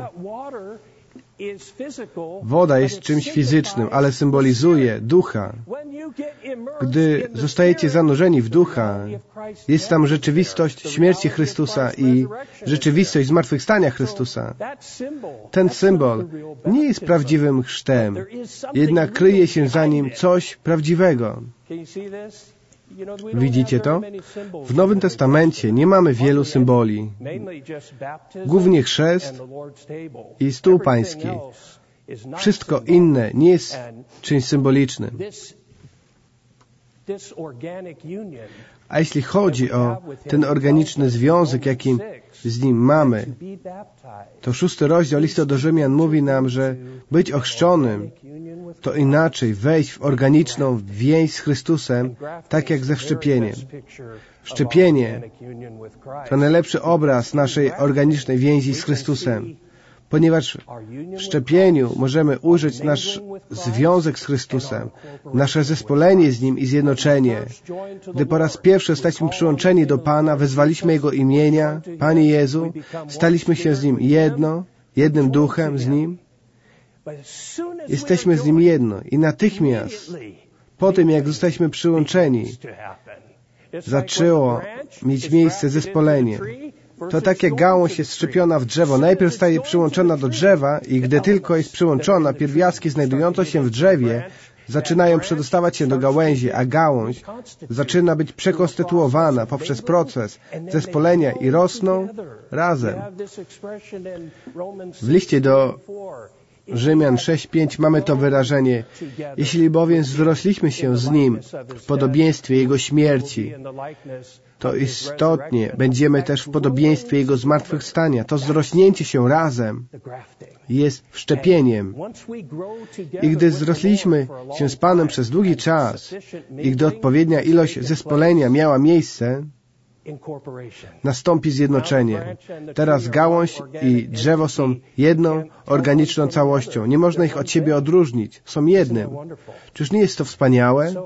Woda jest czymś fizycznym, ale symbolizuje ducha. Gdy zostajecie zanurzeni w ducha, jest tam rzeczywistość śmierci Chrystusa i rzeczywistość zmartwychwstania Chrystusa. Ten symbol nie jest prawdziwym chrztem, jednak kryje się za nim coś prawdziwego. Widzicie to? W Nowym Testamencie nie mamy wielu symboli. Głównie chrzest i stół pański. Wszystko inne nie jest czymś symbolicznym. A jeśli chodzi o ten organiczny związek, jakim z Nim mamy, to 6 rozdział listu do Rzymian mówi nam, że być ochrzczonym to inaczej wejść w organiczną więź z Chrystusem, tak jak ze wszczepieniem. Wszczepienie to najlepszy obraz naszej organicznej więzi z Chrystusem, ponieważ w wszczepieniu możemy ujrzeć nasz związek z Chrystusem, nasze zespolenie z Nim i zjednoczenie. Gdy po raz pierwszy zostaliśmy przyłączeni do Pana, wezwaliśmy Jego imienia, Panie Jezu, staliśmy się z Nim jednym duchem z Nim, jesteśmy z Nim jedno i natychmiast po tym, jak zostaliśmy przyłączeni, zaczęło mieć miejsce zespolenie. To tak jak gałąź jest wszczepiona w drzewo. Najpierw zostaje przyłączona do drzewa i gdy tylko jest przyłączona, pierwiastki znajdujące się w drzewie zaczynają przedostawać się do gałęzi, a gałąź zaczyna być przekonstytuowana poprzez proces zespolenia i rosną razem. W liście do Rzymian 6:5 mamy to wyrażenie: jeśli bowiem wzrośliśmy się z Nim w podobieństwie Jego śmierci, to istotnie będziemy też w podobieństwie Jego zmartwychwstania. To wzrośnięcie się razem jest wszczepieniem. I gdy wzrośliśmy się z Panem przez długi czas i gdy odpowiednia ilość zespolenia miała miejsce, nastąpi zjednoczenie. Teraz gałąź i drzewo są jedną organiczną całością. Nie można ich od siebie odróżnić. Są jednym. Czyż nie jest to wspaniałe?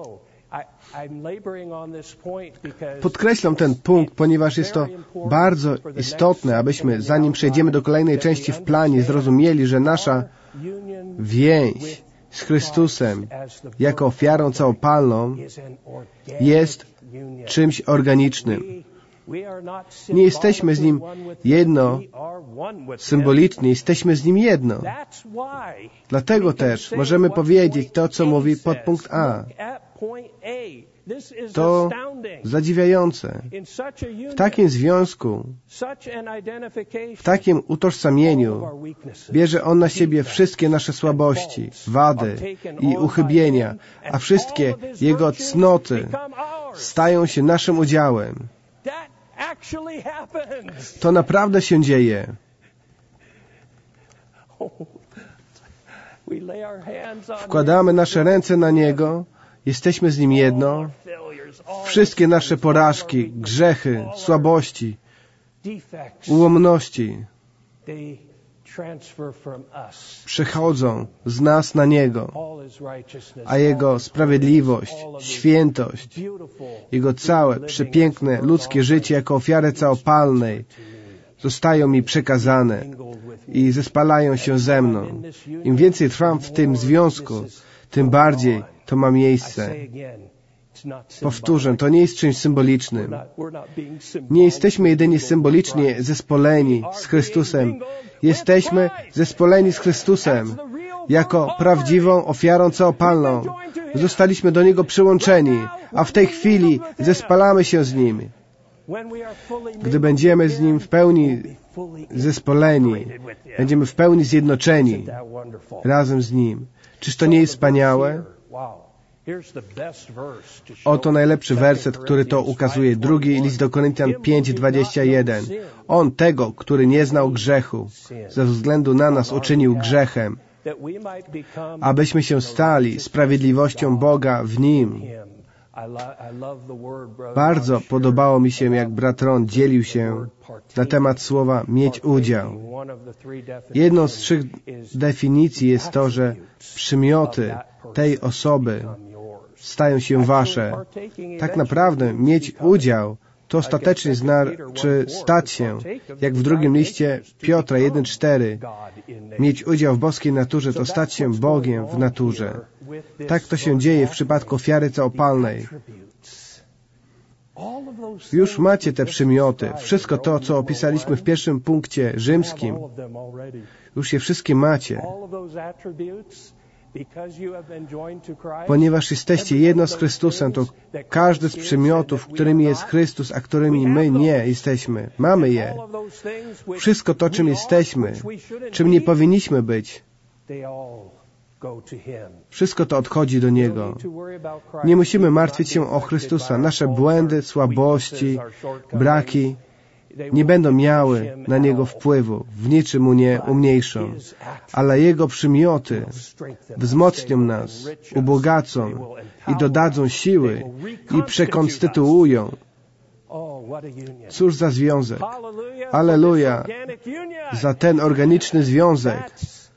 Podkreślam ten punkt, ponieważ jest to bardzo istotne, abyśmy, zanim przejdziemy do kolejnej części w planie, zrozumieli, że nasza więź z Chrystusem jako ofiarą całopalną jest czymś organicznym. Nie jesteśmy z Nim jedno symbolicznie, jesteśmy z Nim jedno. Dlatego też możemy powiedzieć to, co mówi podpunkt A. To zadziwiające. W takim związku, w takim utożsamieniu bierze On na siebie wszystkie nasze słabości, wady i uchybienia, a wszystkie Jego cnoty stają się naszym udziałem. To naprawdę się dzieje. Wkładamy nasze ręce na Niego, jesteśmy z Nim jedno. Wszystkie nasze porażki, grzechy, słabości, ułomności przechodzą z nas na Niego, a Jego sprawiedliwość, świętość, Jego całe, przepiękne ludzkie życie jako ofiary całopalnej zostają mi przekazane i zespalają się ze mną. Im więcej trwam w tym związku, tym bardziej to ma miejsce. Powtórzę, to nie jest czymś symbolicznym. Nie jesteśmy jedynie symbolicznie zespoleni z Chrystusem. Jesteśmy zespoleni z Chrystusem jako prawdziwą ofiarą całopalną. Zostaliśmy do Niego przyłączeni, a w tej chwili zespalamy się z Nim. Gdy będziemy z Nim w pełni zespoleni, będziemy w pełni zjednoczeni razem z Nim. Czyż to nie jest wspaniałe? Oto najlepszy werset, który to ukazuje. Drugi list do Koryntian 5:21. On tego, który nie znał grzechu, ze względu na nas uczynił grzechem, abyśmy się stali sprawiedliwością Boga w Nim. Bardzo podobało mi się, jak brat Ron dzielił się na temat słowa mieć udział. Jedną z 3 definicji jest to, że przymioty tej osoby stają się wasze. Tak naprawdę mieć udział to ostatecznie znaczy stać się, jak w drugim liście Piotra 1:4. Mieć udział w boskiej naturze to stać się Bogiem w naturze. Tak to się dzieje w przypadku ofiary całopalnej. Już macie te przymioty. Wszystko to, co opisaliśmy w pierwszym punkcie rzymskim, już je wszystkie macie. Ponieważ jesteście jedno z Chrystusem, to każdy z przymiotów, którymi jest Chrystus, a którymi my nie jesteśmy, mamy je. Wszystko to, czym jesteśmy, czym nie powinniśmy być, wszystko to odchodzi do Niego. Nie musimy martwić się o Chrystusa. Nasze błędy, słabości, braki nie będą miały na Niego wpływu, w niczym Mu nie umniejszą. Ale Jego przymioty wzmocnią nas, ubogacą i dodadzą siły i przekonstytuują. Cóż za związek. Alleluja za ten organiczny związek.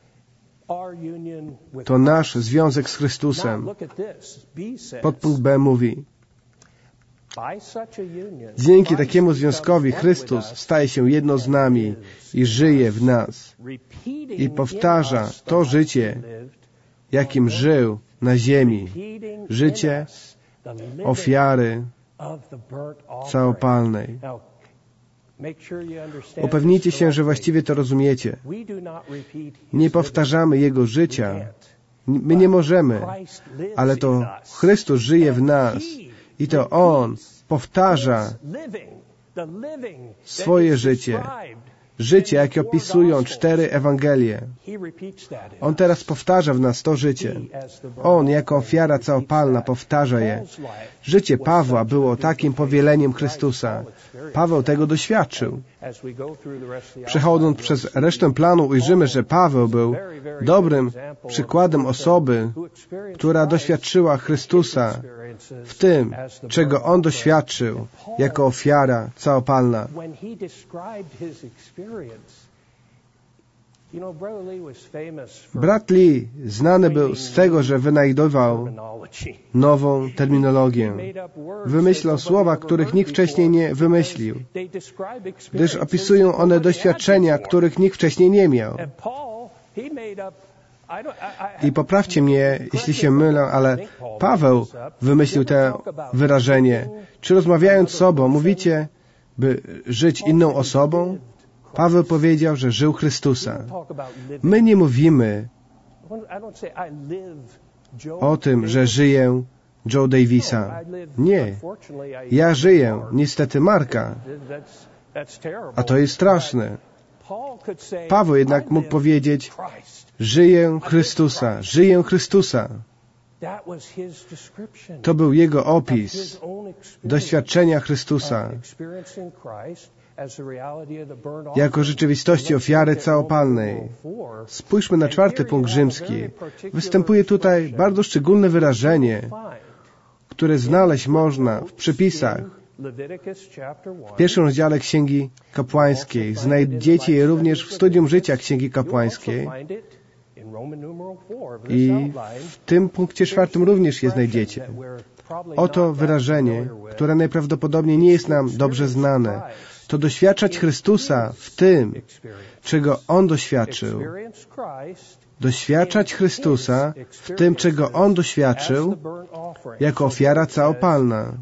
To nasz związek z Chrystusem. Podpunkt B mówi: dzięki takiemu związkowi Chrystus staje się jedno z nami i żyje w nas. I powtarza to życie, jakim żył na ziemi. Życie ofiary całopalnej. Upewnijcie się, że właściwie to rozumiecie. Nie powtarzamy Jego życia. My nie możemy, ale to Chrystus żyje w nas i to On powtarza swoje życie. Życie, jakie opisują 4 Ewangelie. On teraz powtarza w nas to życie. On, jako ofiara całopalna, powtarza je. Życie Pawła było takim powieleniem Chrystusa. Paweł tego doświadczył. Przechodząc przez resztę planu, ujrzymy, że Paweł był dobrym przykładem osoby, która doświadczyła Chrystusa w tym, czego on doświadczył jako ofiara całopalna. Brat Lee znany był z tego, że wynajdował nową terminologię. Wymyślał słowa, których nikt wcześniej nie wymyślił, gdyż opisują one doświadczenia, których nikt wcześniej nie miał. I poprawcie mnie, jeśli się mylę, ale Paweł wymyślił to wyrażenie. Czy rozmawiając z sobą, mówicie, by żyć inną osobą? Paweł powiedział, że żył Chrystusa. My nie mówimy o tym, że żyję Joe Davisa. Nie. Ja żyję, niestety, Marka. A to jest straszne. Paweł jednak mógł powiedzieć: żyję Chrystusa, żyję Chrystusa. To był jego opis doświadczenia Chrystusa. jako rzeczywistości ofiary całopalnej. Spójrzmy na 4. punkt rzymski. Występuje tutaj bardzo szczególne wyrażenie, które znaleźć można w przepisach. W 1. rozdziale Księgi Kapłańskiej. Znajdziecie je również w studium życia Księgi Kapłańskiej. I w tym punkcie 4 również je znajdziecie. Oto wyrażenie, które najprawdopodobniej nie jest nam dobrze znane. To doświadczać Chrystusa w tym, czego On doświadczył. Doświadczać Chrystusa w tym, czego On doświadczył, jako ofiara całopalna.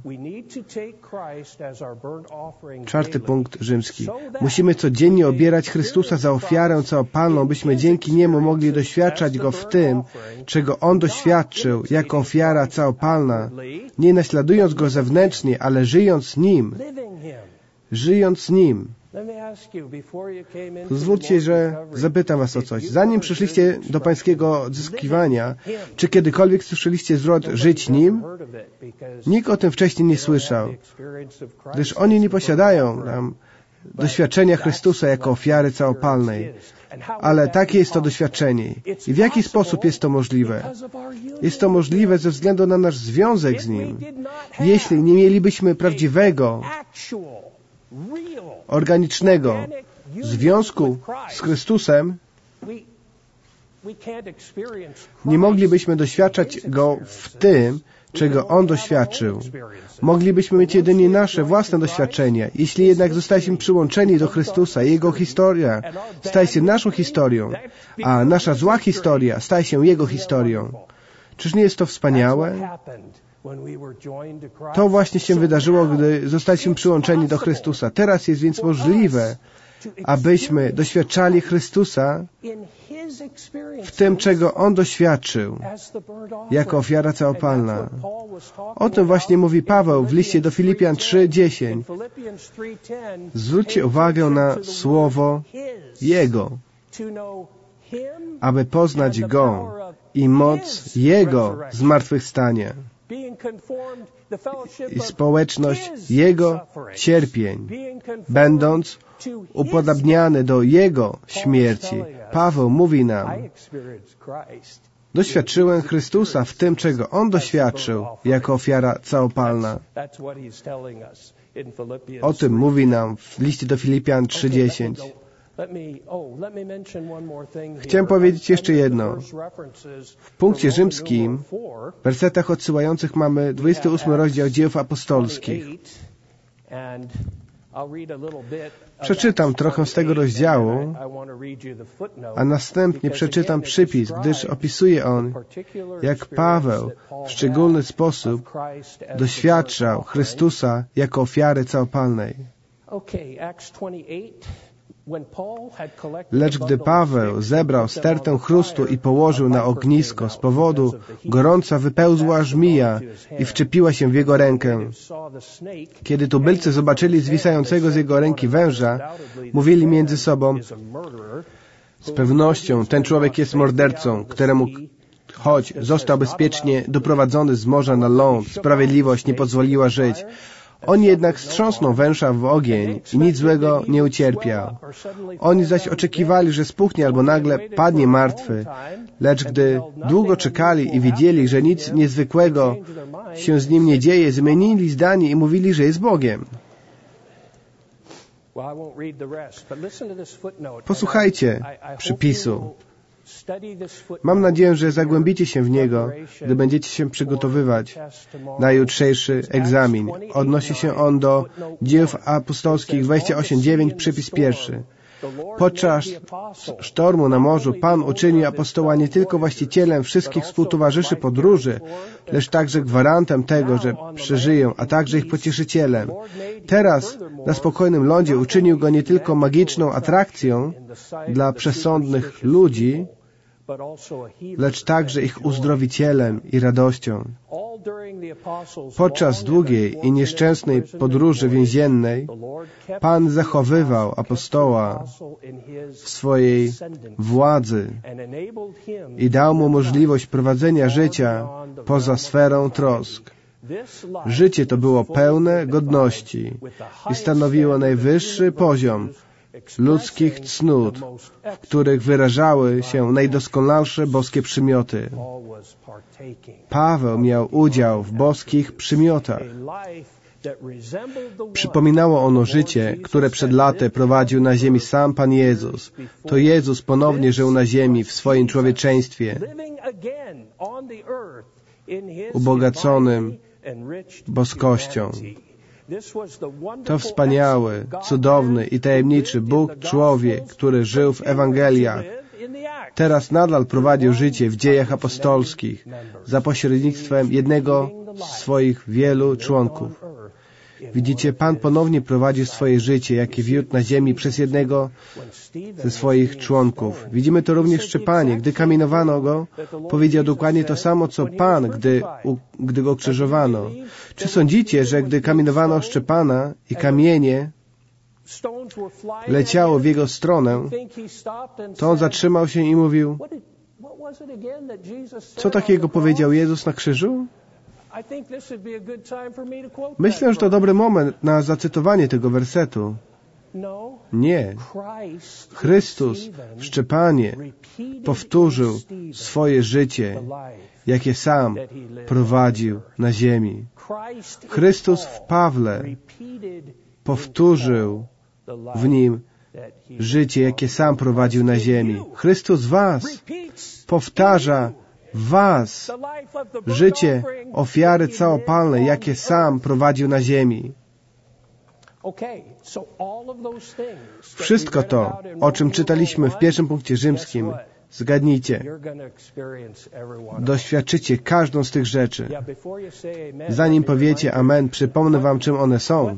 4. punkt rzymski. Musimy codziennie obierać Chrystusa za ofiarę całopalną, byśmy dzięki Niemu mogli doświadczać Go w tym, czego On doświadczył, jako ofiara całopalna, nie naśladując Go zewnętrznie, ale żyjąc Nim. Żyjąc Nim. Pozwólcie, że zapytam was o coś. Zanim przyszliście do Pańskiego odzyskiwania, czy kiedykolwiek słyszeliście zwrot żyć Nim? Nikt o tym wcześniej nie słyszał, gdyż oni nie posiadają doświadczenia Chrystusa jako ofiary całopalnej. Ale takie jest to doświadczenie. I w jaki sposób jest to możliwe? Jest to możliwe ze względu na nasz związek z Nim. Jeśli nie mielibyśmy prawdziwego, organicznego związku z Chrystusem, nie moglibyśmy doświadczać Go w tym, czego On doświadczył. Moglibyśmy mieć jedynie nasze własne doświadczenia. Jeśli jednak zostaliśmy przyłączeni do Chrystusa, Jego historia staje się naszą historią, a nasza zła historia staje się Jego historią. Czyż nie jest to wspaniałe? To właśnie się wydarzyło, gdy zostaliśmy przyłączeni do Chrystusa. Teraz jest więc możliwe, abyśmy doświadczali Chrystusa w tym, czego On doświadczył, jako ofiara całopalna. O tym właśnie mówi Paweł w liście do Filipian 3:10. Zwróćcie uwagę na słowo Jego, aby poznać Go i moc Jego zmartwychwstania i społeczność Jego cierpień, będąc upodabniany do Jego śmierci. Paweł mówi nam, doświadczyłem Chrystusa w tym, czego On doświadczył, jako ofiara całopalna. O tym mówi nam w liście do Filipian 3:10. Chciałem powiedzieć jeszcze jedno. W punkcie rzymskim, w wersetach odsyłających mamy 28 rozdział Dziejów Apostolskich. Przeczytam trochę z tego rozdziału, a następnie przeczytam przypis, gdyż opisuje on, jak Paweł w szczególny sposób doświadczał Chrystusa jako ofiary całopalnej. Lecz gdy Paweł zebrał stertę chrustu i położył na ognisko, z powodu gorąca wypełzła żmija i wczepiła się w jego rękę. Kiedy tubylcy zobaczyli zwisającego z jego ręki węża, mówili między sobą, z pewnością ten człowiek jest mordercą, któremu choć został bezpiecznie doprowadzony z morza na ląd, sprawiedliwość nie pozwoliła żyć. Oni jednak strząsną węża w ogień i nic złego nie ucierpiał. Oni zaś oczekiwali, że spuchnie albo nagle padnie martwy. Lecz gdy długo czekali i widzieli, że nic niezwykłego się z nim nie dzieje, zmienili zdanie i mówili, że jest Bogiem. Posłuchajcie przypisu. Mam nadzieję, że zagłębicie się w niego, gdy będziecie się przygotowywać na jutrzejszy egzamin. Odnosi się on do Dziejów Apostolskich 28:9, przypis 1. Podczas sztormu na morzu Pan uczynił apostoła nie tylko właścicielem wszystkich współtowarzyszy podróży, lecz także gwarantem tego, że przeżyją, a także ich pocieszycielem. Teraz na spokojnym lądzie uczynił go nie tylko magiczną atrakcją dla przesądnych ludzi, lecz także ich uzdrowicielem i radością. Podczas długiej i nieszczęsnej podróży więziennej Pan zachowywał apostoła w swojej władzy i dał mu możliwość prowadzenia życia poza sferą trosk. Życie to było pełne godności i stanowiło najwyższy poziom ludzkich cnót, w których wyrażały się najdoskonalsze boskie przymioty. Paweł miał udział w boskich przymiotach. Przypominało ono życie, które przed laty prowadził na ziemi sam Pan Jezus. To Jezus ponownie żył na ziemi w swoim człowieczeństwie, ubogaconym boskością. To wspaniały, cudowny i tajemniczy Bóg człowiek, który żył w Ewangeliach, teraz nadal prowadził życie w dziejach apostolskich za pośrednictwem jednego z swoich wielu członków. Widzicie, Pan ponownie prowadził swoje życie, jakie wiódł na ziemi przez jednego ze swoich członków. Widzimy to również w Szczepanie. Gdy kamienowano go, powiedział dokładnie to samo, co Pan, gdy go krzyżowano. Czy sądzicie, że gdy kamienowano Szczepana i kamienie leciało w jego stronę, to on zatrzymał się i mówił, co takiego powiedział Jezus na krzyżu? Myślę, że to dobry moment na zacytowanie tego wersetu. Nie. Chrystus w Szczepanie powtórzył swoje życie, jakie sam prowadził na ziemi. Chrystus w Pawle powtórzył w nim życie, jakie sam prowadził na ziemi. Chrystus w was powtarza was życie ofiary całopalnej, jakie sam prowadził na ziemi. Wszystko to, o czym czytaliśmy w pierwszym punkcie rzymskim, zgadnijcie, doświadczycie każdą z tych rzeczy. Zanim powiecie amen, przypomnę wam, czym one są.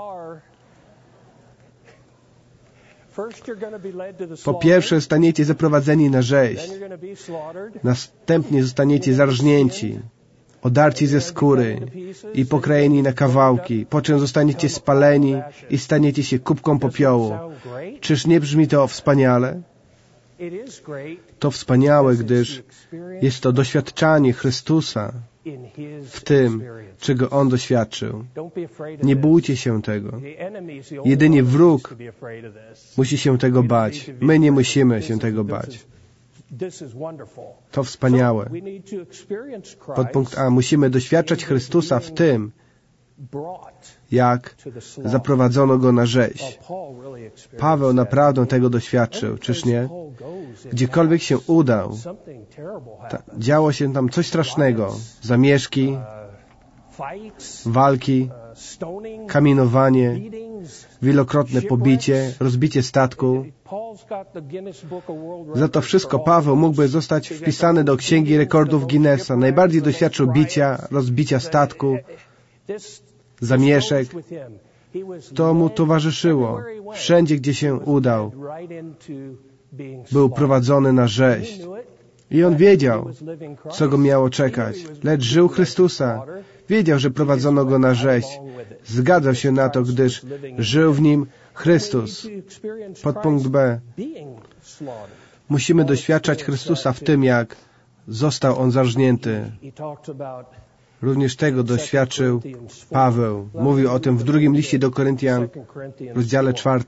Po pierwsze, zostaniecie zaprowadzeni na rzeź. Następnie zostaniecie zarżnięci, odarci ze skóry i pokrajeni na kawałki, po czym zostaniecie spaleni i staniecie się kubką popiołu. Czyż nie brzmi to wspaniale? To wspaniałe, gdyż jest to doświadczanie Chrystusa w tym, czego On doświadczył. Nie bójcie się tego. Jedynie wróg musi się tego bać. My nie musimy się tego bać. To wspaniałe. Podpunkt A. Musimy doświadczać Chrystusa w tym, jak zaprowadzono Go na rzeź. Paweł naprawdę tego doświadczył, czyż nie? Gdziekolwiek się udał, działo się tam coś strasznego. Zamieszki, walki, kamienowanie, wielokrotne pobicie, rozbicie statku. Za to wszystko Paweł mógłby zostać wpisany do Księgi Rekordów Guinnessa. Najbardziej doświadczył bicia, rozbicia statku, zamieszek. To mu towarzyszyło. Wszędzie, gdzie się udał, był prowadzony na rzeź. I on wiedział, co go miało czekać. Lecz żył Chrystusa. Wiedział, że prowadzono go na rzeź. Zgadzał się na to, gdyż żył w nim Chrystus. Podpunkt B. Musimy doświadczać Chrystusa w tym, jak został On zarżnięty. Również tego doświadczył Paweł. Mówił o tym w drugim liście do Koryntian, w rozdziale 4.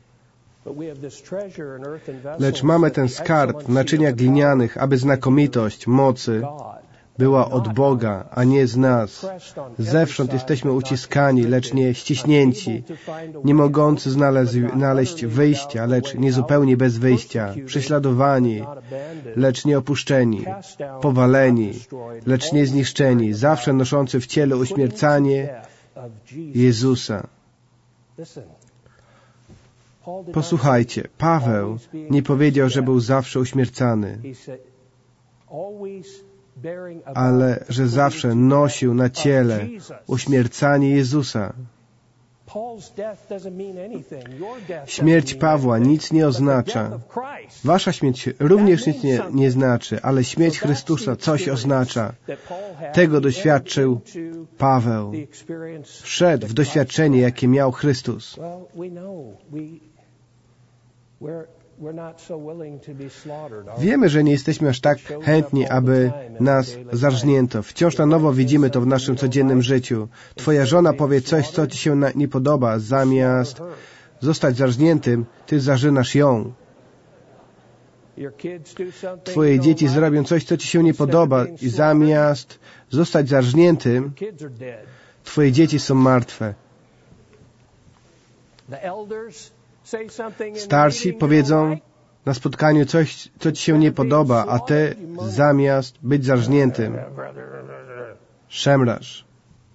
Lecz mamy ten skarb w naczyniach glinianych, aby znakomitość mocy była od Boga, a nie z nas. Zewsząd jesteśmy uciskani, lecz nie ściśnięci, nie mogący znaleźć wyjścia, lecz niezupełnie bez wyjścia, prześladowani, lecz nie opuszczeni, powaleni, lecz nie zniszczeni, zawsze noszący w ciele uśmiercanie Jezusa. Posłuchajcie, Paweł nie powiedział, że był zawsze uśmiercany, ale że zawsze nosił na ciele uśmiercanie Jezusa. Śmierć Pawła nic nie oznacza. Wasza śmierć również nic nie znaczy, ale śmierć Chrystusa coś oznacza. Tego doświadczył Paweł. Wszedł w doświadczenie, jakie miał Chrystus. Wiemy, że nie jesteśmy aż tak chętni, aby nas zarżnięto. Wciąż na nowo widzimy to w naszym codziennym życiu. Twoja żona powie coś, co ci się nie podoba. Zamiast zostać zarżniętym, ty zarzynasz ją. Twoje dzieci zrobią coś, co ci się nie podoba i zamiast zostać zarżniętym, twoje dzieci są martwe. Starsi powiedzą na spotkaniu coś, co ci się nie podoba, a ty zamiast być zarżniętym, szemrasz.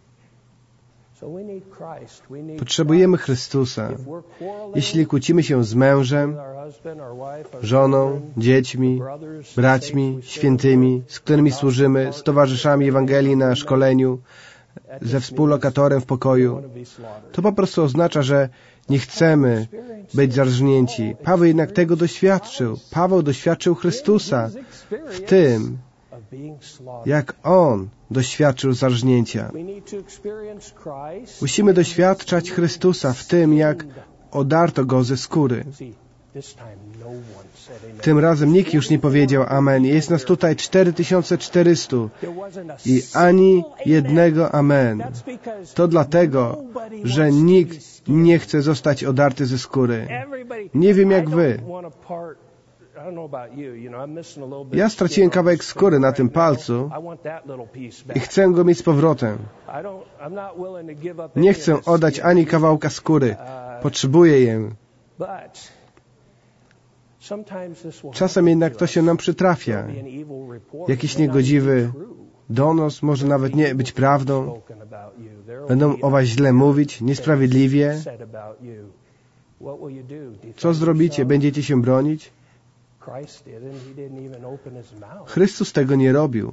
Potrzebujemy Chrystusa. Jeśli kłócimy się z mężem, żoną, dziećmi, braćmi, świętymi, z którymi służymy, z towarzyszami Ewangelii na szkoleniu, ze współlokatorem w pokoju, to po prostu oznacza, że nie chcemy być zarżnięci. Paweł jednak tego doświadczył. Paweł doświadczył Chrystusa w tym, jak On doświadczył zarżnięcia. Musimy doświadczać Chrystusa w tym, jak odarto Go ze skóry. Tym razem nikt już nie powiedział amen. Jest nas tutaj 4400 i ani jednego amen. To dlatego, że nikt nie chce zostać odarty ze skóry. Nie wiem jak wy. Ja straciłem kawałek skóry na tym palcu i chcę go mieć z powrotem. Nie chcę oddać ani kawałka skóry. Potrzebuję ją. Czasem jednak to się nam przytrafia. Jakiś niegodziwy donos może nawet nie być prawdą. Będą o was źle mówić, niesprawiedliwie. Co zrobicie? Będziecie się bronić? Chrystus tego nie robił.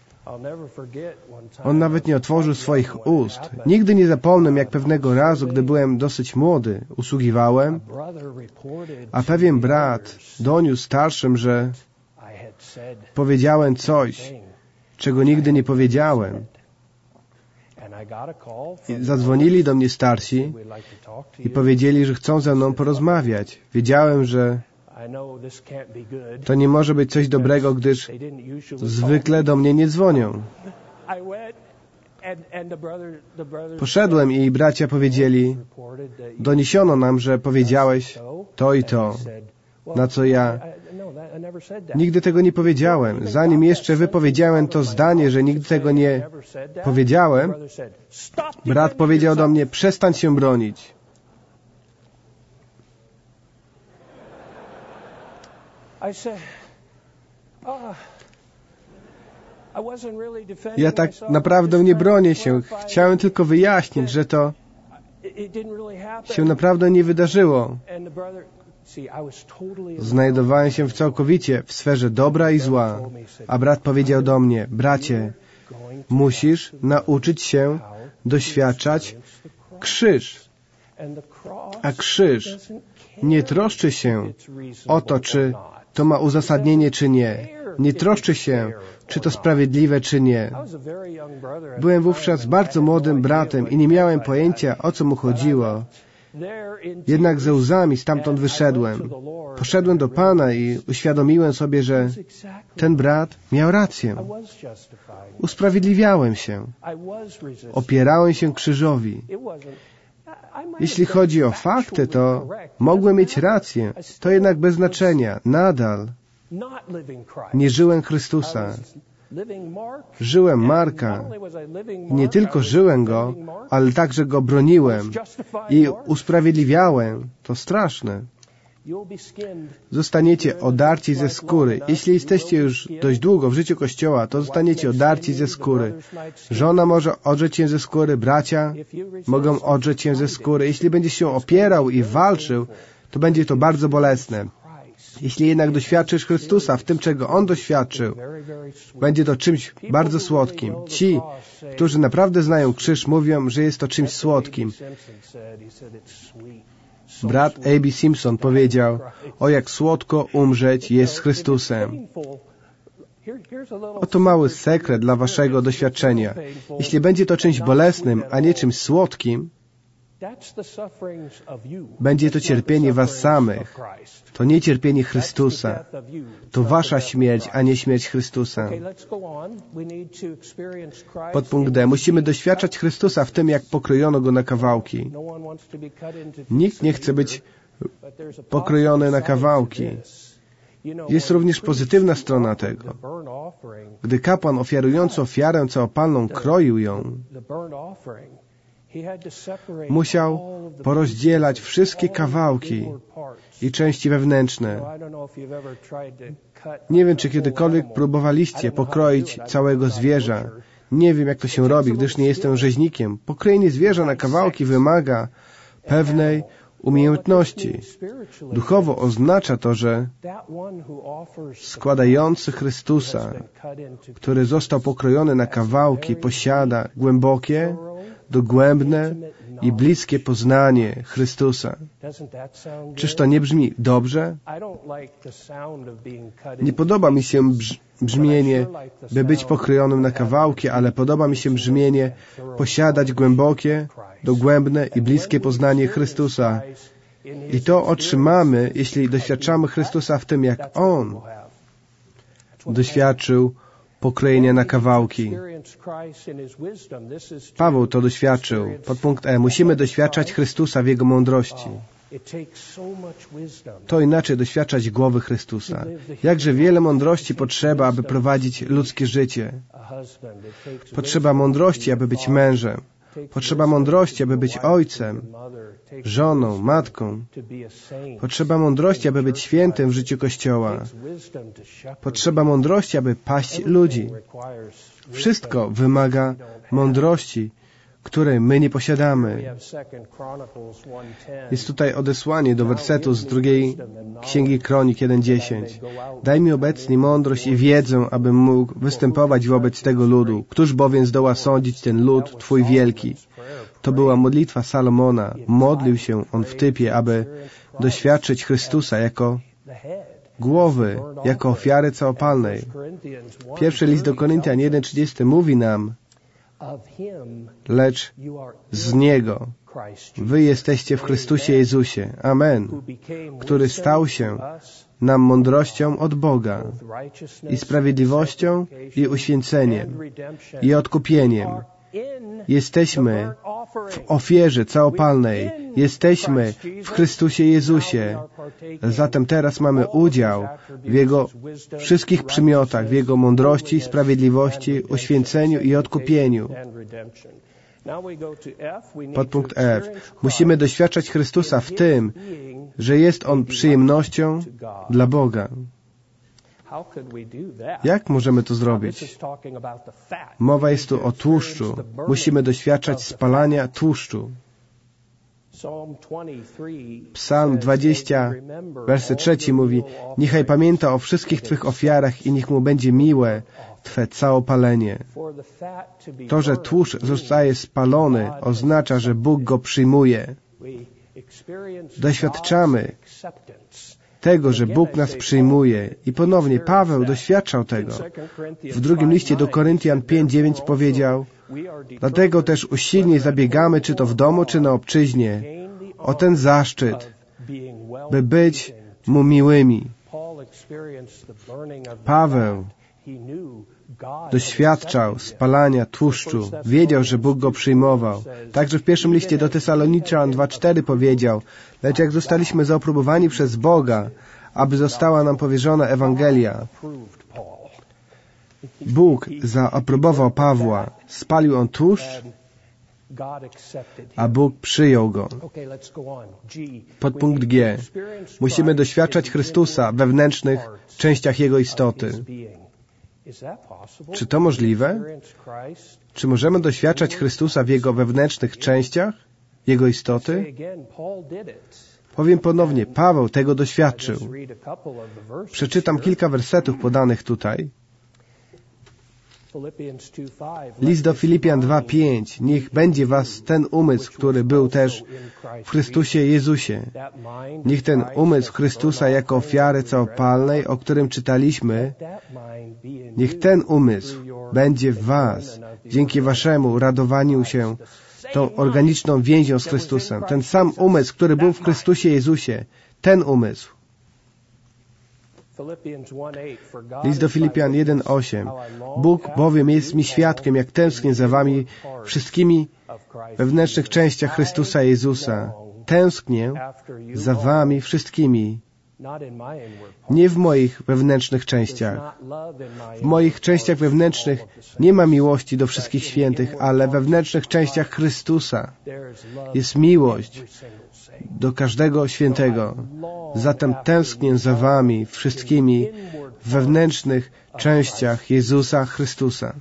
On nawet nie otworzył swoich ust. Nigdy nie zapomnę, jak pewnego razu, gdy byłem dosyć młody, usługiwałem, a pewien brat doniósł starszym, że powiedziałem coś, czego nigdy nie powiedziałem. I zadzwonili do mnie starsi i powiedzieli, że chcą ze mną porozmawiać. Wiedziałem, że to nie może być coś dobrego, gdyż zwykle do mnie nie dzwonią. Poszedłem i bracia powiedzieli, doniesiono nam, że powiedziałeś to i to, na co ja nigdy tego nie powiedziałem. Zanim jeszcze wypowiedziałem to zdanie, że nigdy tego nie powiedziałem, brat powiedział do mnie, przestań się bronić. Ja tak naprawdę nie bronię się. Chciałem tylko wyjaśnić, że to się naprawdę nie wydarzyło. Znajdowałem się całkowicie w sferze dobra i zła. A brat powiedział do mnie, bracie, musisz nauczyć się doświadczać krzyż. A krzyż nie troszczy się o to, czy to ma uzasadnienie, czy nie. Nie troszczy się, czy to sprawiedliwe, czy nie. Byłem wówczas bardzo młodym bratem i nie miałem pojęcia, o co mu chodziło. Jednak ze łzami stamtąd wyszedłem. Poszedłem do Pana i uświadomiłem sobie, że ten brat miał rację. Usprawiedliwiałem się. Opierałem się krzyżowi. Jeśli chodzi o fakty, to mogłem mieć rację. To jednak bez znaczenia. Nadal nie żyłem Chrystusa. Żyłem Marka. Nie tylko żyłem Go, ale także Go broniłem i usprawiedliwiałem. To straszne. Zostaniecie odarci ze skóry. Jeśli jesteście już dość długo w życiu Kościoła, to zostaniecie odarci ze skóry. Żona może odrzeć się ze skóry, bracia mogą odrzeć się ze skóry. Jeśli będziesz się opierał i walczył, to będzie to bardzo bolesne. Jeśli jednak doświadczysz Chrystusa w tym, czego On doświadczył, będzie to czymś bardzo słodkim. Ci, którzy naprawdę znają krzyż, mówią, że jest to czymś słodkim. Brat A.B. Simpson powiedział, o jak słodko umrzeć jest z Chrystusem. Oto mały sekret dla waszego doświadczenia. Jeśli będzie to czymś bolesnym, a nie czymś słodkim, Będzie to cierpienie was samych. To nie cierpienie Chrystusa. To wasza śmierć, a nie śmierć Chrystusa. Podpunkt D. Musimy doświadczać Chrystusa w tym, jak pokrojono Go na kawałki. Nikt nie chce być pokrojony na kawałki. Jest również pozytywna strona tego. Gdy kapłan ofiarujący ofiarę całopalną kroił ją, musiał porozdzielać wszystkie kawałki i części wewnętrzne. Nie wiem, czy kiedykolwiek próbowaliście pokroić całego zwierza. Nie wiem, jak to się robi, gdyż nie jestem rzeźnikiem. Pokrojenie zwierza na kawałki wymaga pewnej umiejętności. Duchowo oznacza to, że składający Chrystusa, który został pokrojony na kawałki, posiada głębokie, dogłębne i bliskie poznanie Chrystusa. Czyż to nie brzmi dobrze? Nie podoba mi się brzmienie, by być pokrojonym na kawałki, ale podoba mi się brzmienie posiadać głębokie, dogłębne i bliskie poznanie Chrystusa. I to otrzymamy, jeśli doświadczamy Chrystusa w tym, jak On doświadczył pokrojenia na kawałki. Paweł to doświadczył. Podpunkt E. Musimy doświadczać Chrystusa w Jego mądrości. To inaczej doświadczać głowy Chrystusa. Jakże wiele mądrości potrzeba, aby prowadzić ludzkie życie. Potrzeba mądrości, aby być mężem. Potrzeba mądrości, aby być ojcem, żoną, matką. Potrzeba mądrości, aby być świętym w życiu Kościoła. Potrzeba mądrości, aby paść ludzi. Wszystko wymaga mądrości, której my nie posiadamy. Jest tutaj odesłanie do wersetu z 2 Księgi Kronik 1:10. Daj mi obecnie mądrość i wiedzę, abym mógł występować wobec tego ludu. Któż bowiem zdoła sądzić ten lud Twój wielki? To była modlitwa Salomona. Modlił się on w typie, aby doświadczyć Chrystusa jako głowy, jako ofiary całopalnej. Pierwszy list do Koryntian 1:30 mówi nam, lecz z Niego wy jesteście w Chrystusie Jezusie, amen, który stał się nam mądrością od Boga i sprawiedliwością i uświęceniem i odkupieniem. Jesteśmy w ofierze całopalnej. Jesteśmy w Chrystusie Jezusie. Zatem teraz mamy udział w Jego wszystkich przymiotach, w Jego mądrości, sprawiedliwości, uświęceniu i odkupieniu. Podpunkt F. Musimy doświadczać Chrystusa w tym, że jest On przyjemnością dla Boga. Jak możemy to zrobić? Mowa jest tu o tłuszczu. Musimy doświadczać spalania tłuszczu. Psalm 20, werset 3 mówi: niechaj pamięta o wszystkich Twych ofiarach i niech mu będzie miłe Twe całopalenie. To, że tłuszcz zostaje spalony, oznacza, że Bóg go przyjmuje. Doświadczamy tego, że Bóg nas przyjmuje. I ponownie Paweł doświadczał tego. W drugim liście do Koryntian 5:9 powiedział: dlatego też usilnie zabiegamy, czy to w domu, czy na obczyźnie, o ten zaszczyt, by być mu miłymi. Paweł doświadczał spalania tłuszczu. Wiedział, że Bóg go przyjmował. Także w pierwszym liście do Tesaloniczan 2:4 powiedział: lecz jak zostaliśmy zaaprobowani przez Boga, aby została nam powierzona Ewangelia. Bóg zaaprobował Pawła. Spalił on tłuszcz, a Bóg przyjął go. Podpunkt G. Musimy doświadczać Chrystusa w wewnętrznych częściach Jego istoty. Czy to możliwe? Czy możemy doświadczać Chrystusa w Jego wewnętrznych częściach Jego istoty? Powiem ponownie, Paweł tego doświadczył. Przeczytam kilka wersetów podanych tutaj. List do Filipian 2:5. Niech będzie was ten umysł, który był też w Chrystusie Jezusie. Niech ten umysł Chrystusa jako ofiary całopalnej, o którym czytaliśmy, niech ten umysł będzie w was, dzięki waszemu radowaniu się tą organiczną więzią z Chrystusem. Ten sam umysł, który był w Chrystusie Jezusie, ten umysł. List do Filipian 1:8. Bóg bowiem jest mi świadkiem, jak tęsknię za wami wszystkimi we wnętrznych częściach Chrystusa Jezusa. Tęsknię za wami wszystkimi. Nie w moich wewnętrznych częściach. W moich częściach wewnętrznych nie ma miłości do wszystkich świętych, ale we wewnętrznych częściach Chrystusa jest miłość do każdego świętego. Zatem tęsknię za wami wszystkimi w wewnętrznych częściach Jezusa Chrystusa.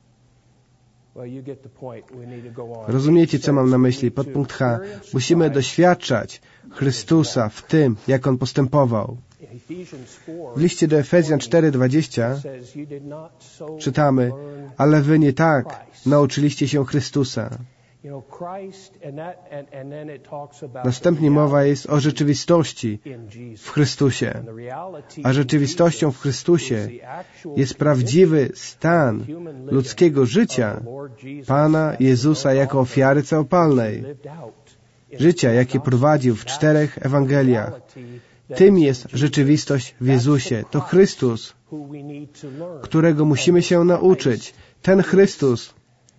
Rozumiecie, co mam na myśli? Podpunkt H. Musimy doświadczać Chrystusa w tym, jak On postępował. W liście do Efezjan 4:20 czytamy, ale wy nie tak nauczyliście się Chrystusa. Następnie mowa jest o rzeczywistości w Chrystusie. A rzeczywistością w Chrystusie jest prawdziwy stan ludzkiego życia Pana Jezusa jako ofiary całopalnej. Życia, jakie prowadził w 4 Ewangeliach. Tym jest rzeczywistość w Jezusie. To Chrystus, którego musimy się nauczyć. Ten Chrystus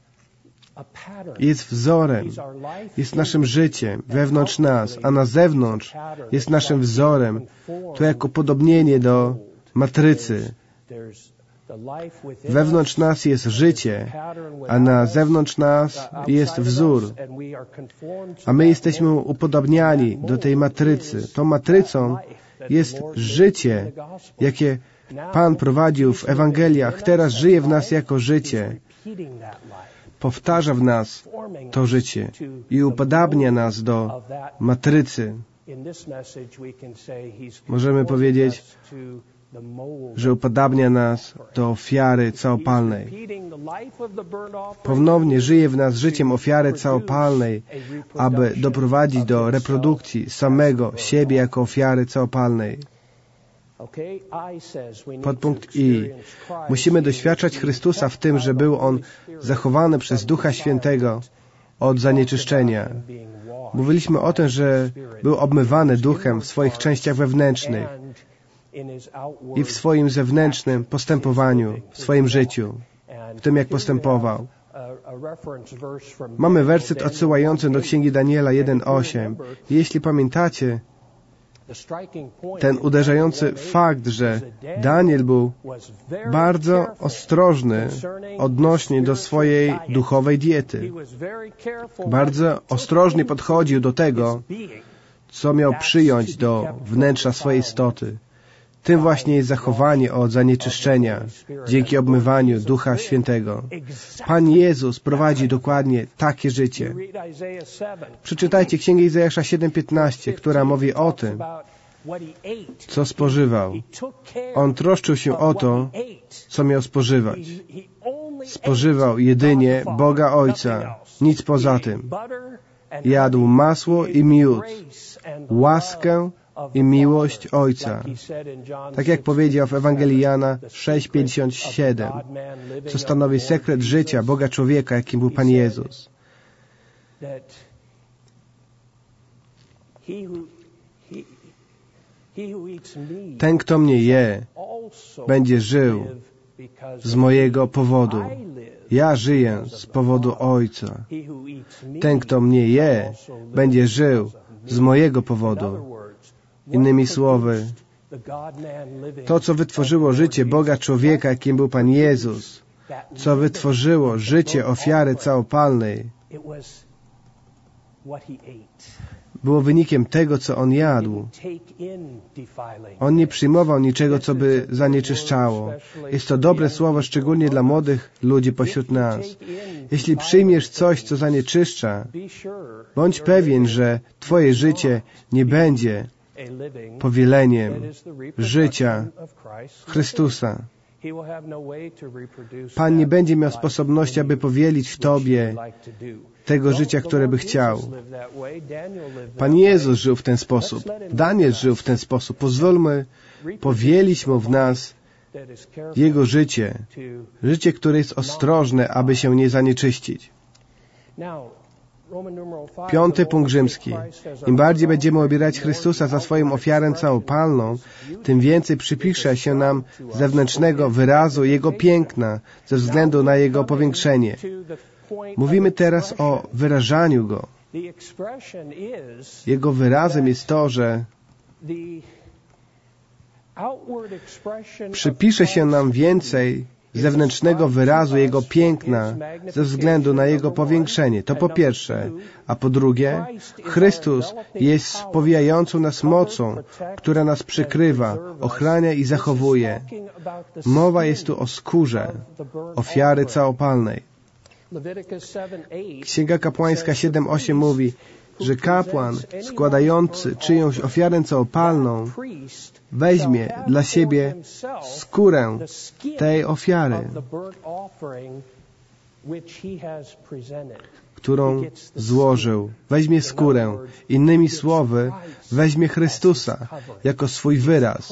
jest wzorem, jest naszym życiem wewnątrz nas, a na zewnątrz jest naszym wzorem. To jako upodobnienie do matrycy. Wewnątrz nas jest życie, a na zewnątrz nas jest wzór. A my jesteśmy upodobniani do tej matrycy. Tą matrycą jest życie, jakie Pan prowadził w Ewangeliach. Teraz żyje w nas jako życie. Powtarza w nas to życie i upodabnia nas do matrycy. Możemy powiedzieć, że upodabnia nas do ofiary całopalnej. Ponownie żyje w nas życiem ofiary całopalnej, aby doprowadzić do reprodukcji samego siebie jako ofiary całopalnej. Podpunkt I. Musimy doświadczać Chrystusa w tym, że był On zachowany przez Ducha Świętego od zanieczyszczenia. Mówiliśmy o tym, że był obmywany Duchem w swoich częściach wewnętrznych i w swoim zewnętrznym postępowaniu, w swoim życiu, w tym, jak postępował. Mamy werset odsyłający do Księgi Daniela 1:8. Jeśli pamiętacie, ten uderzający fakt, że Daniel był bardzo ostrożny odnośnie do swojej duchowej diety. Bardzo ostrożnie podchodził do tego, co miał przyjąć do wnętrza swojej istoty. Tym właśnie jest zachowanie od zanieczyszczenia dzięki obmywaniu Ducha Świętego. Pan Jezus prowadzi dokładnie takie życie. Przeczytajcie Księgę Izajasza 7:15, która mówi o tym, co spożywał. On troszczył się o to, co miał spożywać. Spożywał jedynie Boga Ojca, nic poza tym. Jadł masło i miód, łaskę i miłość Ojca. Tak jak powiedział w Ewangelii Jana 6:57, co stanowi sekret życia Boga człowieka, jakim był Pan Jezus. Ten, kto mnie je, będzie żył z mojego powodu. Ja żyję z powodu Ojca. Ten, kto mnie je, będzie żył z mojego powodu. Innymi słowy, to, co wytworzyło życie Boga człowieka, jakim był Pan Jezus, co wytworzyło życie ofiary całopalnej, było wynikiem tego, co On jadł. On nie przyjmował niczego, co by zanieczyszczało. Jest to dobre słowo, szczególnie dla młodych ludzi pośród nas. Jeśli przyjmiesz coś, co zanieczyszcza, bądź pewien, że Twoje życie nie będzie powieleniem życia Chrystusa. Pan nie będzie miał sposobności, aby powielić w Tobie tego życia, które by chciał. Pan Jezus żył w ten sposób. Daniel żył w ten sposób. Pozwólmy powielić Mu w nas Jego życie. Życie, które jest ostrożne, aby się nie zanieczyścić. 5. punkt rzymski. Im bardziej będziemy obierać Chrystusa za swoją ofiarę całopalną, tym więcej przypisze się nam zewnętrznego wyrazu Jego piękna ze względu na Jego powiększenie. Mówimy teraz o wyrażaniu Go. Jego wyrazem jest to, że przypisze się nam więcej zewnętrznego wyrazu Jego piękna ze względu na Jego powiększenie. To po pierwsze. A po drugie, Chrystus jest spowijającą nas mocą, która nas przykrywa, ochrania i zachowuje. Mowa jest tu o skórze ofiary całopalnej. Księga Kapłańska 7:8 mówi, że kapłan składający czyjąś ofiarę całopalną weźmie dla siebie skórę tej ofiary, którą złożył. Weźmie skórę. Innymi słowy, weźmie Chrystusa jako swój wyraz,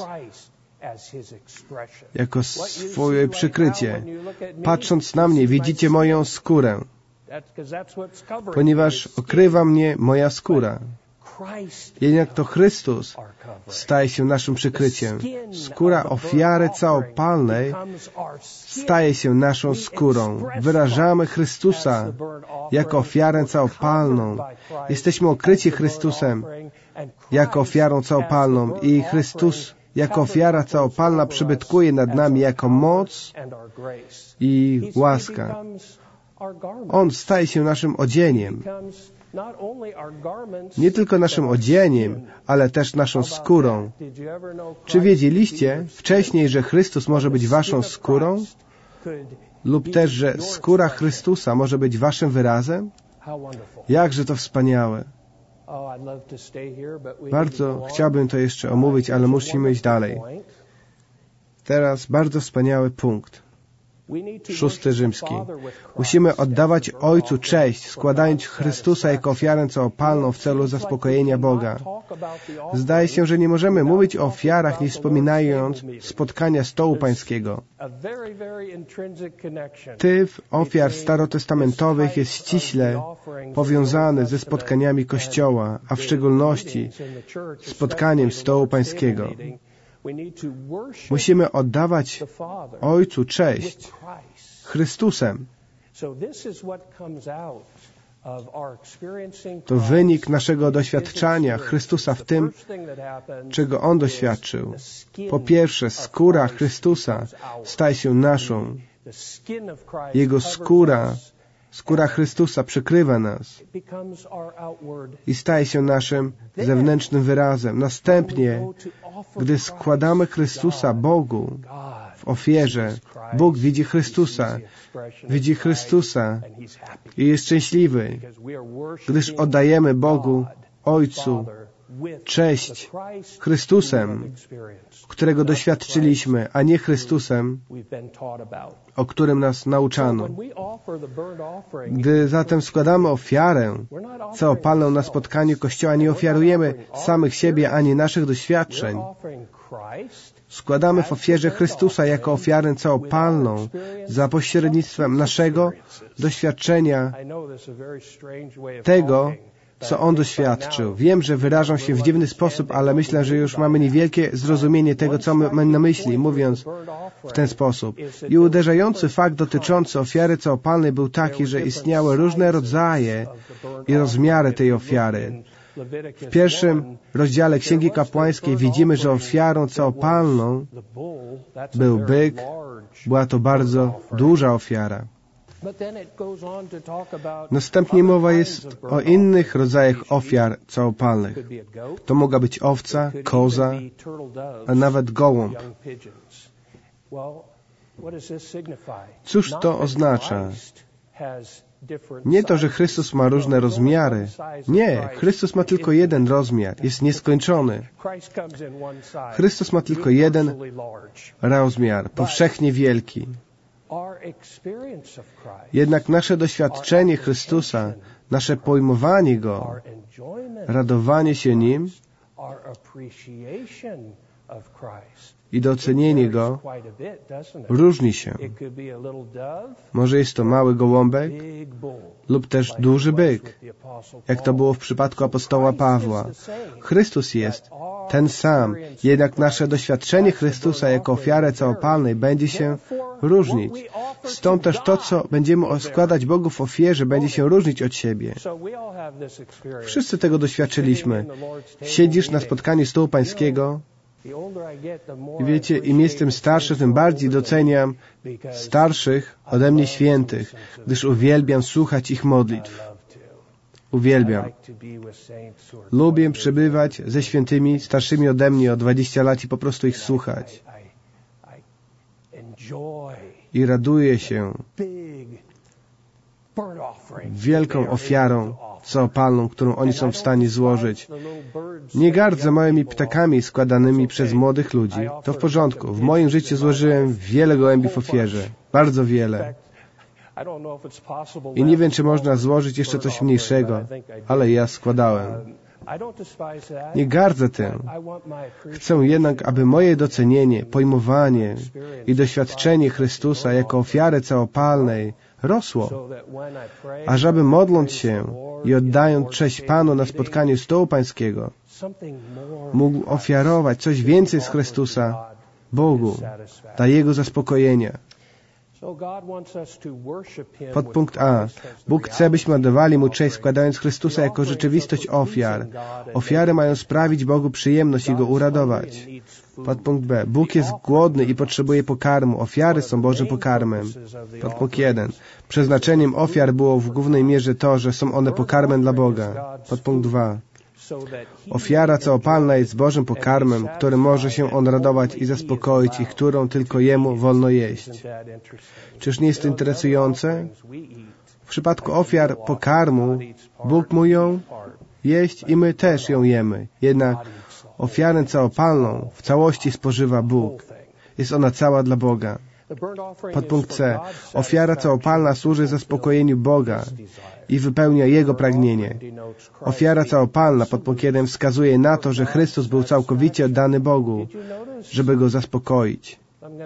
jako swoje przykrycie. Patrząc na mnie, widzicie moją skórę, ponieważ okrywa mnie moja skóra. Jednak to Chrystus staje się naszym przykryciem. Skóra ofiary całopalnej staje się naszą skórą. Wyrażamy Chrystusa jako ofiarę całopalną. Jesteśmy okryci Chrystusem jako ofiarą całopalną i Chrystus jako ofiara całopalna przybytkuje nad nami jako moc i łaska. On staje się naszym odzieniem. Nie tylko naszym odzieniem, ale też naszą skórą. Czy wiedzieliście wcześniej, że Chrystus może być waszą skórą? Lub też, że skóra Chrystusa może być waszym wyrazem? Jakże to wspaniałe. Bardzo chciałbym to jeszcze omówić, ale musimy iść dalej. Teraz bardzo wspaniały punkt. 6. rzymski. Musimy oddawać Ojcu cześć, składając Chrystusa jako ofiarę całopalną w celu zaspokojenia Boga. Zdaje się, że nie możemy mówić o ofiarach, nie wspominając spotkania stołu pańskiego. Typ ofiar starotestamentowych jest ściśle powiązany ze spotkaniami Kościoła, a w szczególności spotkaniem stołu pańskiego. Musimy oddawać Ojcu cześć Chrystusem. To wynik naszego doświadczenia Chrystusa w tym, czego On doświadczył. Po pierwsze, skóra Chrystusa staje się naszą. Jego skóra Chrystusa przykrywa nas i staje się naszym zewnętrznym wyrazem. Następnie, gdy składamy Chrystusa Bogu w ofierze, Bóg widzi Chrystusa i jest szczęśliwy, gdyż oddajemy Bogu, Ojcu, cześć Chrystusem, którego doświadczyliśmy, a nie Chrystusem, o którym nas nauczano. Gdy zatem składamy ofiarę całopalną na spotkaniu Kościoła, nie ofiarujemy samych siebie ani naszych doświadczeń. Składamy w ofierze Chrystusa jako ofiarę całopalną za pośrednictwem naszego doświadczenia tego, co On doświadczył. Wiem, że wyrażam się w dziwny sposób, ale myślę, że już mamy niewielkie zrozumienie tego, co mamy na myśli, mówiąc w ten sposób. I uderzający fakt dotyczący ofiary całopalnej był taki, że istniały różne rodzaje i rozmiary tej ofiary. W 1. rozdziale Księgi Kapłańskiej widzimy, że ofiarą całopalną był byk. Była to bardzo duża ofiara. Następnie mowa jest o innych rodzajach ofiar całopalnych. To mogła być owca, koza, a nawet gołąb. Cóż to oznacza? Nie to, że Chrystus ma różne rozmiary. Nie, Chrystus ma tylko jeden rozmiar. Jest nieskończony. Chrystus ma tylko jeden rozmiar, powszechnie wielki. Jednak nasze doświadczenie Chrystusa, nasze pojmowanie Go, radowanie się Nim, I docenienie Go różni się. Może jest to mały gołąbek lub też duży byk, jak to było w przypadku apostoła Pawła. Chrystus jest ten sam, jednak nasze doświadczenie Chrystusa jako ofiary całopalnej będzie się różnić. Stąd też to, co będziemy składać Bogu w ofierze, będzie się różnić od siebie. Wszyscy tego doświadczyliśmy. Siedzisz na spotkaniu stołu pańskiego i wiecie, im jestem starszy, tym bardziej doceniam starszych ode mnie świętych, gdyż uwielbiam słuchać ich modlitw. Uwielbiam. Lubię przebywać ze świętymi starszymi ode mnie o 20 lat i po prostu ich słuchać. I raduję się wielką ofiarą całopalną, którą oni są w stanie złożyć. Nie gardzę małymi ptakami składanymi przez młodych ludzi. To w porządku. W moim życiu złożyłem wiele gołębi w ofierze. Bardzo wiele. I nie wiem, czy można złożyć jeszcze coś mniejszego, ale ja składałem. Nie gardzę tym. Chcę jednak, aby moje docenienie, pojmowanie i doświadczenie Chrystusa jako ofiary całopalnej rosło, ażeby modląc się i oddając cześć Panu na spotkaniu stołu pańskiego, mógł ofiarować coś więcej z Chrystusa Bogu dla Jego zaspokojenia. Podpunkt A. Bóg chce, byśmy oddawali Mu cześć, składając Chrystusa jako rzeczywistość ofiar. Ofiary mają sprawić Bogu przyjemność i Go uradować. Podpunkt B. Bóg jest głodny i potrzebuje pokarmu. Ofiary są Bożym pokarmem. Podpunkt 1. Przeznaczeniem ofiar było w głównej mierze to, że są one pokarmem dla Boga. Podpunkt 2. Ofiara całopalna jest Bożym pokarmem, którym może się On radować i zaspokoić i którą tylko Jemu wolno jeść. Czyż nie jest to interesujące? W przypadku ofiar pokarmu Bóg mu ją jeść i my też ją jemy. Jednak ofiarę całopalną w całości spożywa Bóg. Jest ona cała dla Boga. Podpunkt C. Ofiara całopalna służy zaspokojeniu Boga i wypełnia Jego pragnienie. Ofiara całopalna, podpunkt 1, wskazuje na to, że Chrystus był całkowicie oddany Bogu, żeby Go zaspokoić.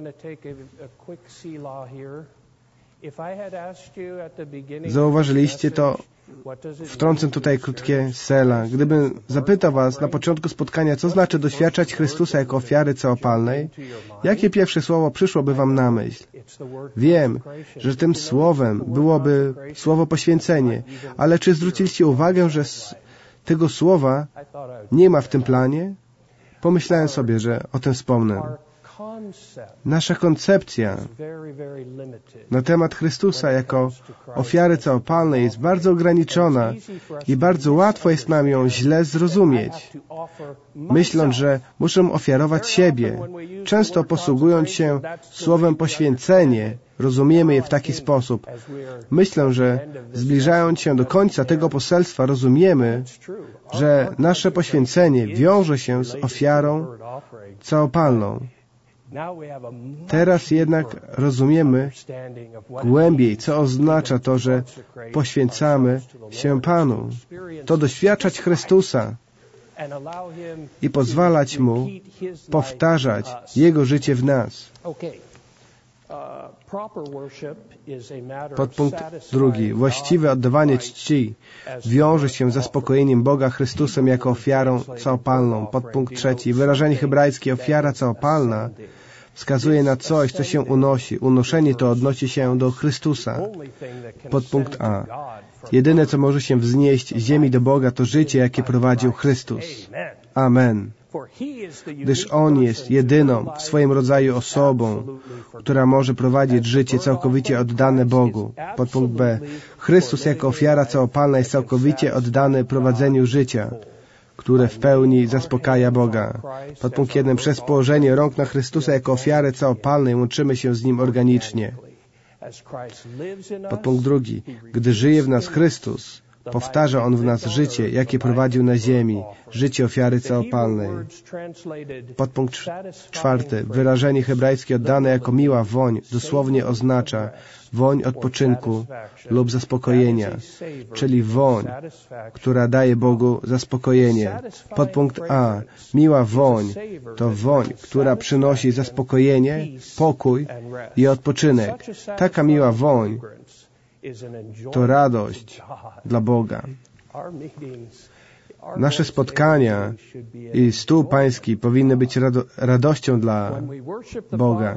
Zauważyliście to? Wtrącę tutaj krótkie sela. Gdybym zapytał Was na początku spotkania, co znaczy doświadczać Chrystusa jako ofiary całopalnej, jakie pierwsze słowo przyszłoby Wam na myśl? Wiem, że tym słowem byłoby słowo poświęcenie, ale czy zwróciliście uwagę, że tego słowa nie ma w tym planie? Pomyślałem sobie, że o tym wspomnę. Nasza koncepcja na temat Chrystusa jako ofiary całopalnej jest bardzo ograniczona i bardzo łatwo jest nam ją źle zrozumieć, myśląc, że muszę ofiarować siebie. Często posługując się słowem poświęcenie, rozumiemy je w taki sposób. Myślę, że zbliżając się do końca tego poselstwa, rozumiemy, że nasze poświęcenie wiąże się z ofiarą całopalną. Teraz jednak rozumiemy głębiej, co oznacza to, że poświęcamy się Panu. To doświadczać Chrystusa i pozwalać Mu powtarzać Jego życie w nas. Podpunkt 2. Właściwe oddawanie czci wiąże się z zaspokojeniem Boga Chrystusem jako ofiarą całopalną. Podpunkt 3. Wyrażenie hebrajskie ofiara całopalna wskazuje na coś, co się unosi. Unoszenie to odnosi się do Chrystusa. Podpunkt A. Jedyne, co może się wznieść z ziemi do Boga, to życie, jakie prowadził Chrystus. Amen. Gdyż On jest jedyną w swoim rodzaju osobą, która może prowadzić życie całkowicie oddane Bogu. Podpunkt B. Chrystus jako ofiara całopalna jest całkowicie oddany prowadzeniu życia, które w pełni zaspokaja Boga. Podpunkt 1. Przez położenie rąk na Chrystusa jako ofiarę całopalnej łączymy się z Nim organicznie. Podpunkt 2. Gdy żyje w nas Chrystus, Powtarza On w nas życie, jakie prowadził na ziemi, życie ofiary całopalnej. Podpunkt 4. Wyrażenie hebrajskie oddane jako miła woń dosłownie oznacza woń odpoczynku lub zaspokojenia, czyli woń, która daje Bogu zaspokojenie. Podpunkt A. Miła woń to woń, która przynosi zaspokojenie, pokój i odpoczynek. Taka miła woń to radość dla Boga. Nasze spotkania i stół Pański powinny być radością dla Boga.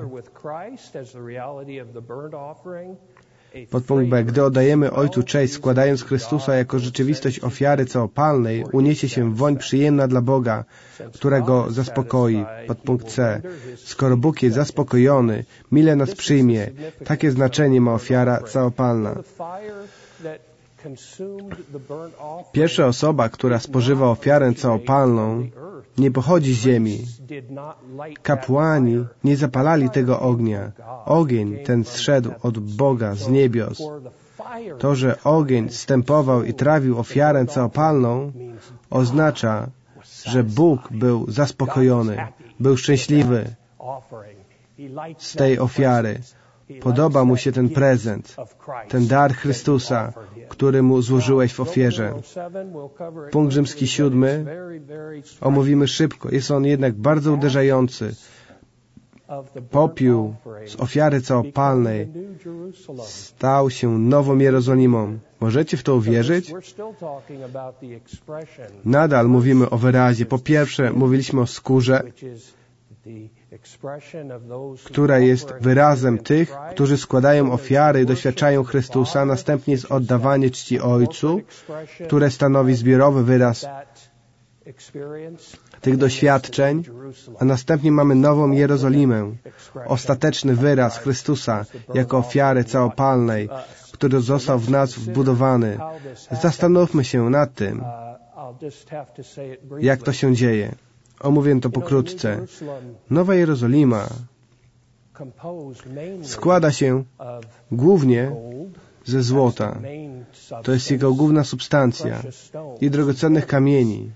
Podpunkt B. Gdy oddajemy Ojcu cześć, składając Chrystusa jako rzeczywistość ofiary całopalnej, uniesie się woń przyjemna dla Boga, która Go zaspokoi. Podpunkt C. Skoro Bóg jest zaspokojony, mile nas przyjmie. Takie znaczenie ma ofiara całopalna. Pierwsza osoba, która spożywa ofiarę całopalną, nie pochodzi z ziemi. Kapłani nie zapalali tego ognia. Ogień ten zszedł od Boga z niebios. To, że ogień zstępował i trawił ofiarę całopalną, oznacza, że Bóg był zaspokojony, był szczęśliwy z tej ofiary. Podoba Mu się ten prezent, ten dar Chrystusa, który Mu złożyłeś w ofierze. Punkt rzymski 7 omówimy szybko. Jest on jednak bardzo uderzający. Popiół z ofiary całopalnej stał się nową Jerozolimą. Możecie w to uwierzyć? Nadal mówimy o wyrazie. Po pierwsze, mówiliśmy o skórze, która jest wyrazem tych, którzy składają ofiary i doświadczają Chrystusa. Następnie jest oddawanie czci Ojcu, które stanowi zbiorowy wyraz tych doświadczeń, a następnie mamy nową Jerozolimę, ostateczny wyraz Chrystusa jako ofiary całopalnej, który został w nas wbudowany. Zastanówmy się nad tym, jak to się dzieje. Omówię to pokrótce. Nowa Jerozolima składa się głównie ze złota. To jest jego główna substancja i drogocennych kamieni.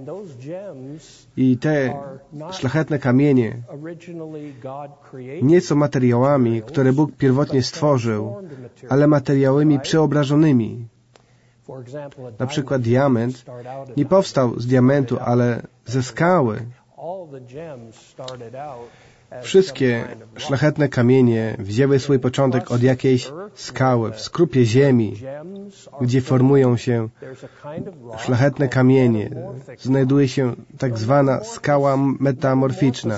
I te szlachetne kamienie nie są materiałami, które Bóg pierwotnie stworzył, ale materiałami przeobrażonymi. Na przykład diament nie powstał z diamentu, ale ze skały. Wszystkie szlachetne kamienie wzięły swój początek od jakiejś skały, w skrupie ziemi, gdzie formują się szlachetne kamienie. Znajduje się tak zwana skała metamorficzna.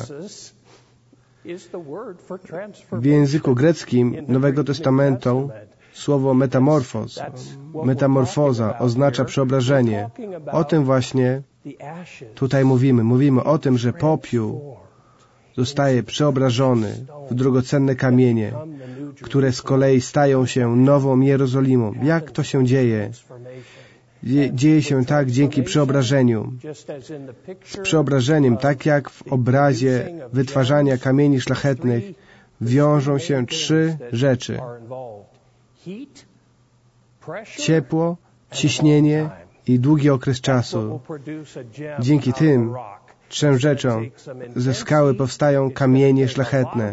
W języku greckim Nowego Testamentu słowo metamorfoza oznacza przeobrażenie. O tym właśnie tutaj mówimy. Mówimy o tym, że popiół zostaje przeobrażony w drogocenne kamienie, które z kolei stają się nową Jerozolimą. Jak to się dzieje? Dzieje się tak dzięki przeobrażeniu. Z przeobrażeniem, tak jak w obrazie wytwarzania kamieni szlachetnych, wiążą się 3 rzeczy. Ciepło, ciśnienie i długi okres czasu. Dzięki tym 3 rzeczom ze skały powstają kamienie szlachetne.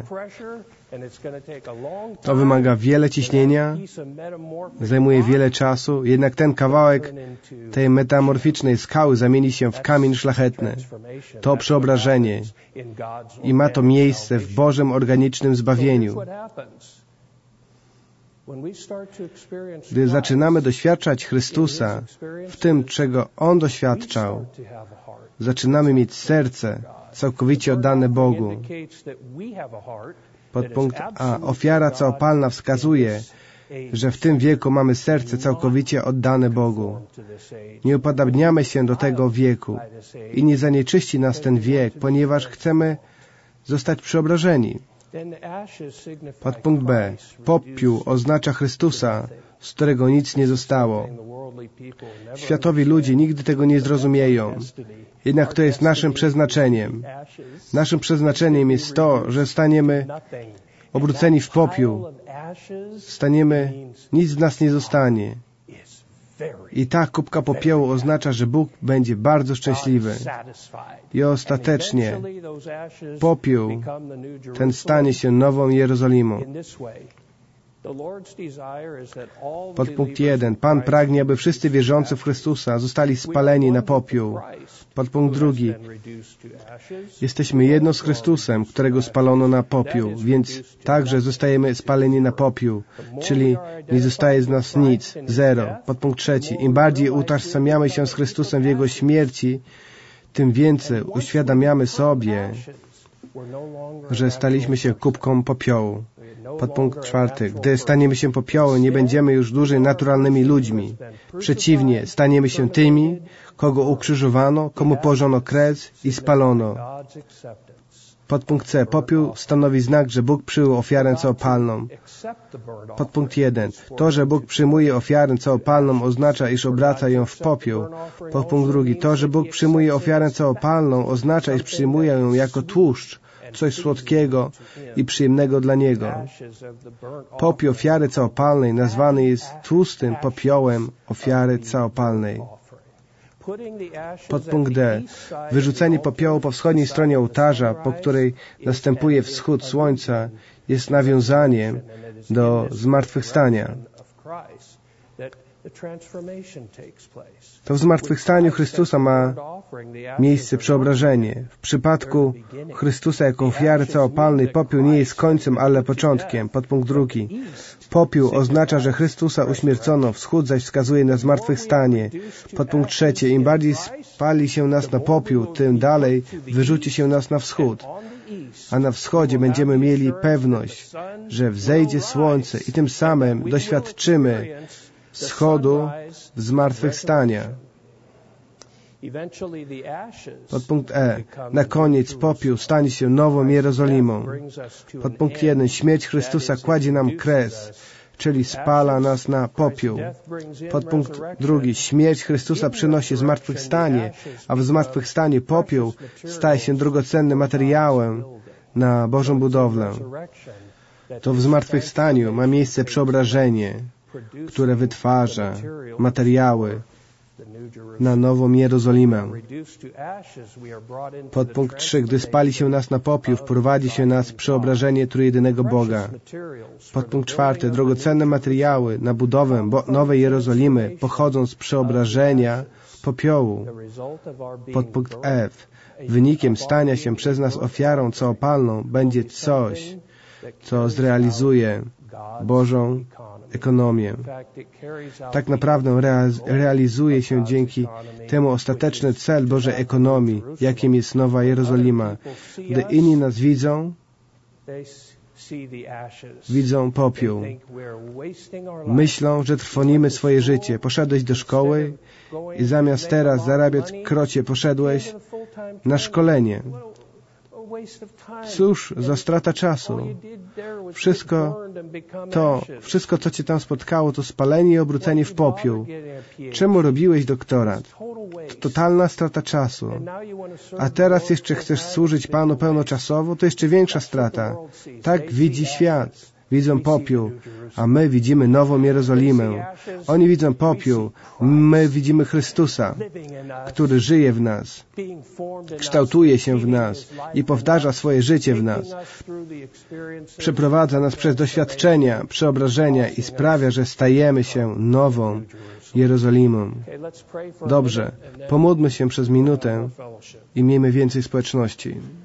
To wymaga wiele ciśnienia, zajmuje wiele czasu, jednak ten kawałek tej metamorficznej skały zamieni się w kamień szlachetny. To przeobrażenie i ma to miejsce w Bożym organicznym zbawieniu. Gdy zaczynamy doświadczać Chrystusa w tym, czego On doświadczał, zaczynamy mieć serce całkowicie oddane Bogu. Podpunkt A. Ofiara całopalna wskazuje, że w tym wieku mamy serce całkowicie oddane Bogu. Nie upodabniamy się do tego wieku i nie zanieczyści nas ten wiek, ponieważ chcemy zostać przeobrażeni. Podpunkt B. Popiół oznacza Chrystusa, z którego nic nie zostało. Światowi ludzie nigdy tego nie zrozumieją. Jednak to jest naszym przeznaczeniem. Naszym przeznaczeniem jest to, że staniemy obróceni w popiół. Nic z nas nie zostanie. I ta kubka popiołu oznacza, że Bóg będzie bardzo szczęśliwy. I ostatecznie popiół ten stanie się nową Jerozolimą. Podpunkt 1. Pan pragnie, aby wszyscy wierzący w Chrystusa zostali spaleni na popiół. Podpunkt 2. Jesteśmy jedno z Chrystusem, którego spalono na popiół, więc także zostajemy spaleni na popiół, czyli nie zostaje z nas nic, zero. Podpunkt 3. Im bardziej utożsamiamy się z Chrystusem w Jego śmierci, tym więcej uświadamiamy sobie, że staliśmy się kubką popiołu. Podpunkt 4. Gdy staniemy się popiołem, nie będziemy już dłużej naturalnymi ludźmi. Przeciwnie, staniemy się tymi, kogo ukrzyżowano, komu położono kres i spalono. Podpunkt C. Popiół stanowi znak, że Bóg przyjął ofiarę całopalną. Podpunkt 1. To, że Bóg przyjmuje ofiarę całopalną, oznacza, iż obraca ją w popiół. Podpunkt 2. To, że Bóg przyjmuje ofiarę całopalną, oznacza, iż przyjmuje ją jako tłuszcz, coś słodkiego i przyjemnego dla Niego. Popiół ofiary całopalnej nazwany jest tłustym popiołem ofiary całopalnej. Podpunkt D. Wyrzucenie popiołu po wschodniej stronie ołtarza, po której następuje wschód słońca, jest nawiązaniem do zmartwychwstania. To w zmartwychwstaniu Chrystusa ma miejsce przeobrażenie. W przypadku Chrystusa jako ofiary całopalnej popiół nie jest końcem, ale początkiem. Podpunkt 2. Popiół oznacza, że Chrystusa uśmiercono, wschód zaś wskazuje na zmartwychwstanie. Podpunkt 3. Im bardziej spali się nas na popiół, tym dalej wyrzuci się nas na wschód. A na wschodzie będziemy mieli pewność, że wzejdzie słońce i tym samym doświadczymy wschodu w zmartwychwstania. Podpunkt E. Na koniec popiół stanie się nową Jerozolimą. Podpunkt 1. Śmierć Chrystusa kładzie nam kres, czyli spala nas na popiół. Podpunkt 2. Śmierć Chrystusa przynosi zmartwychwstanie, a w zmartwychwstaniu popiół staje się drogocennym materiałem na Bożą budowlę. To w zmartwychwstaniu ma miejsce przeobrażenie, które wytwarza materiały na nową Jerozolimę. Podpunkt 3. Gdy spali się nas na popiół, wprowadzi się nas w przeobrażenie trójjedynego Boga. Podpunkt 4. Drogocenne materiały na budowę nowej Jerozolimy pochodzą z przeobrażenia popiołu. Podpunkt F. Wynikiem stania się przez nas ofiarą całopalną będzie coś, co zrealizuje Bożą ekonomię. Tak naprawdę realizuje się dzięki temu ostateczny cel Bożej ekonomii, jakim jest Nowa Jerozolima. Gdy inni nas widzą popiół. Myślą, że trwonimy swoje życie. Poszedłeś do szkoły i zamiast teraz zarabiać krocie, poszedłeś na szkolenie. Cóż za strata czasu. Wszystko, co Cię tam spotkało, to spalenie i obrócenie w popiół. Czemu robiłeś doktorat? To totalna strata czasu. A teraz jeszcze chcesz służyć Panu pełnoczasowo? To jeszcze większa strata. Tak widzi świat. Widzą popiół, a my widzimy nową Jerozolimę. Oni widzą popiół, my widzimy Chrystusa, który żyje w nas, kształtuje się w nas i powtarza swoje życie w nas. Przeprowadza nas przez doświadczenia, przeobrażenia i sprawia, że stajemy się nową Jerozolimą. Dobrze, pomódlmy się przez minutę i miejmy więcej społeczności.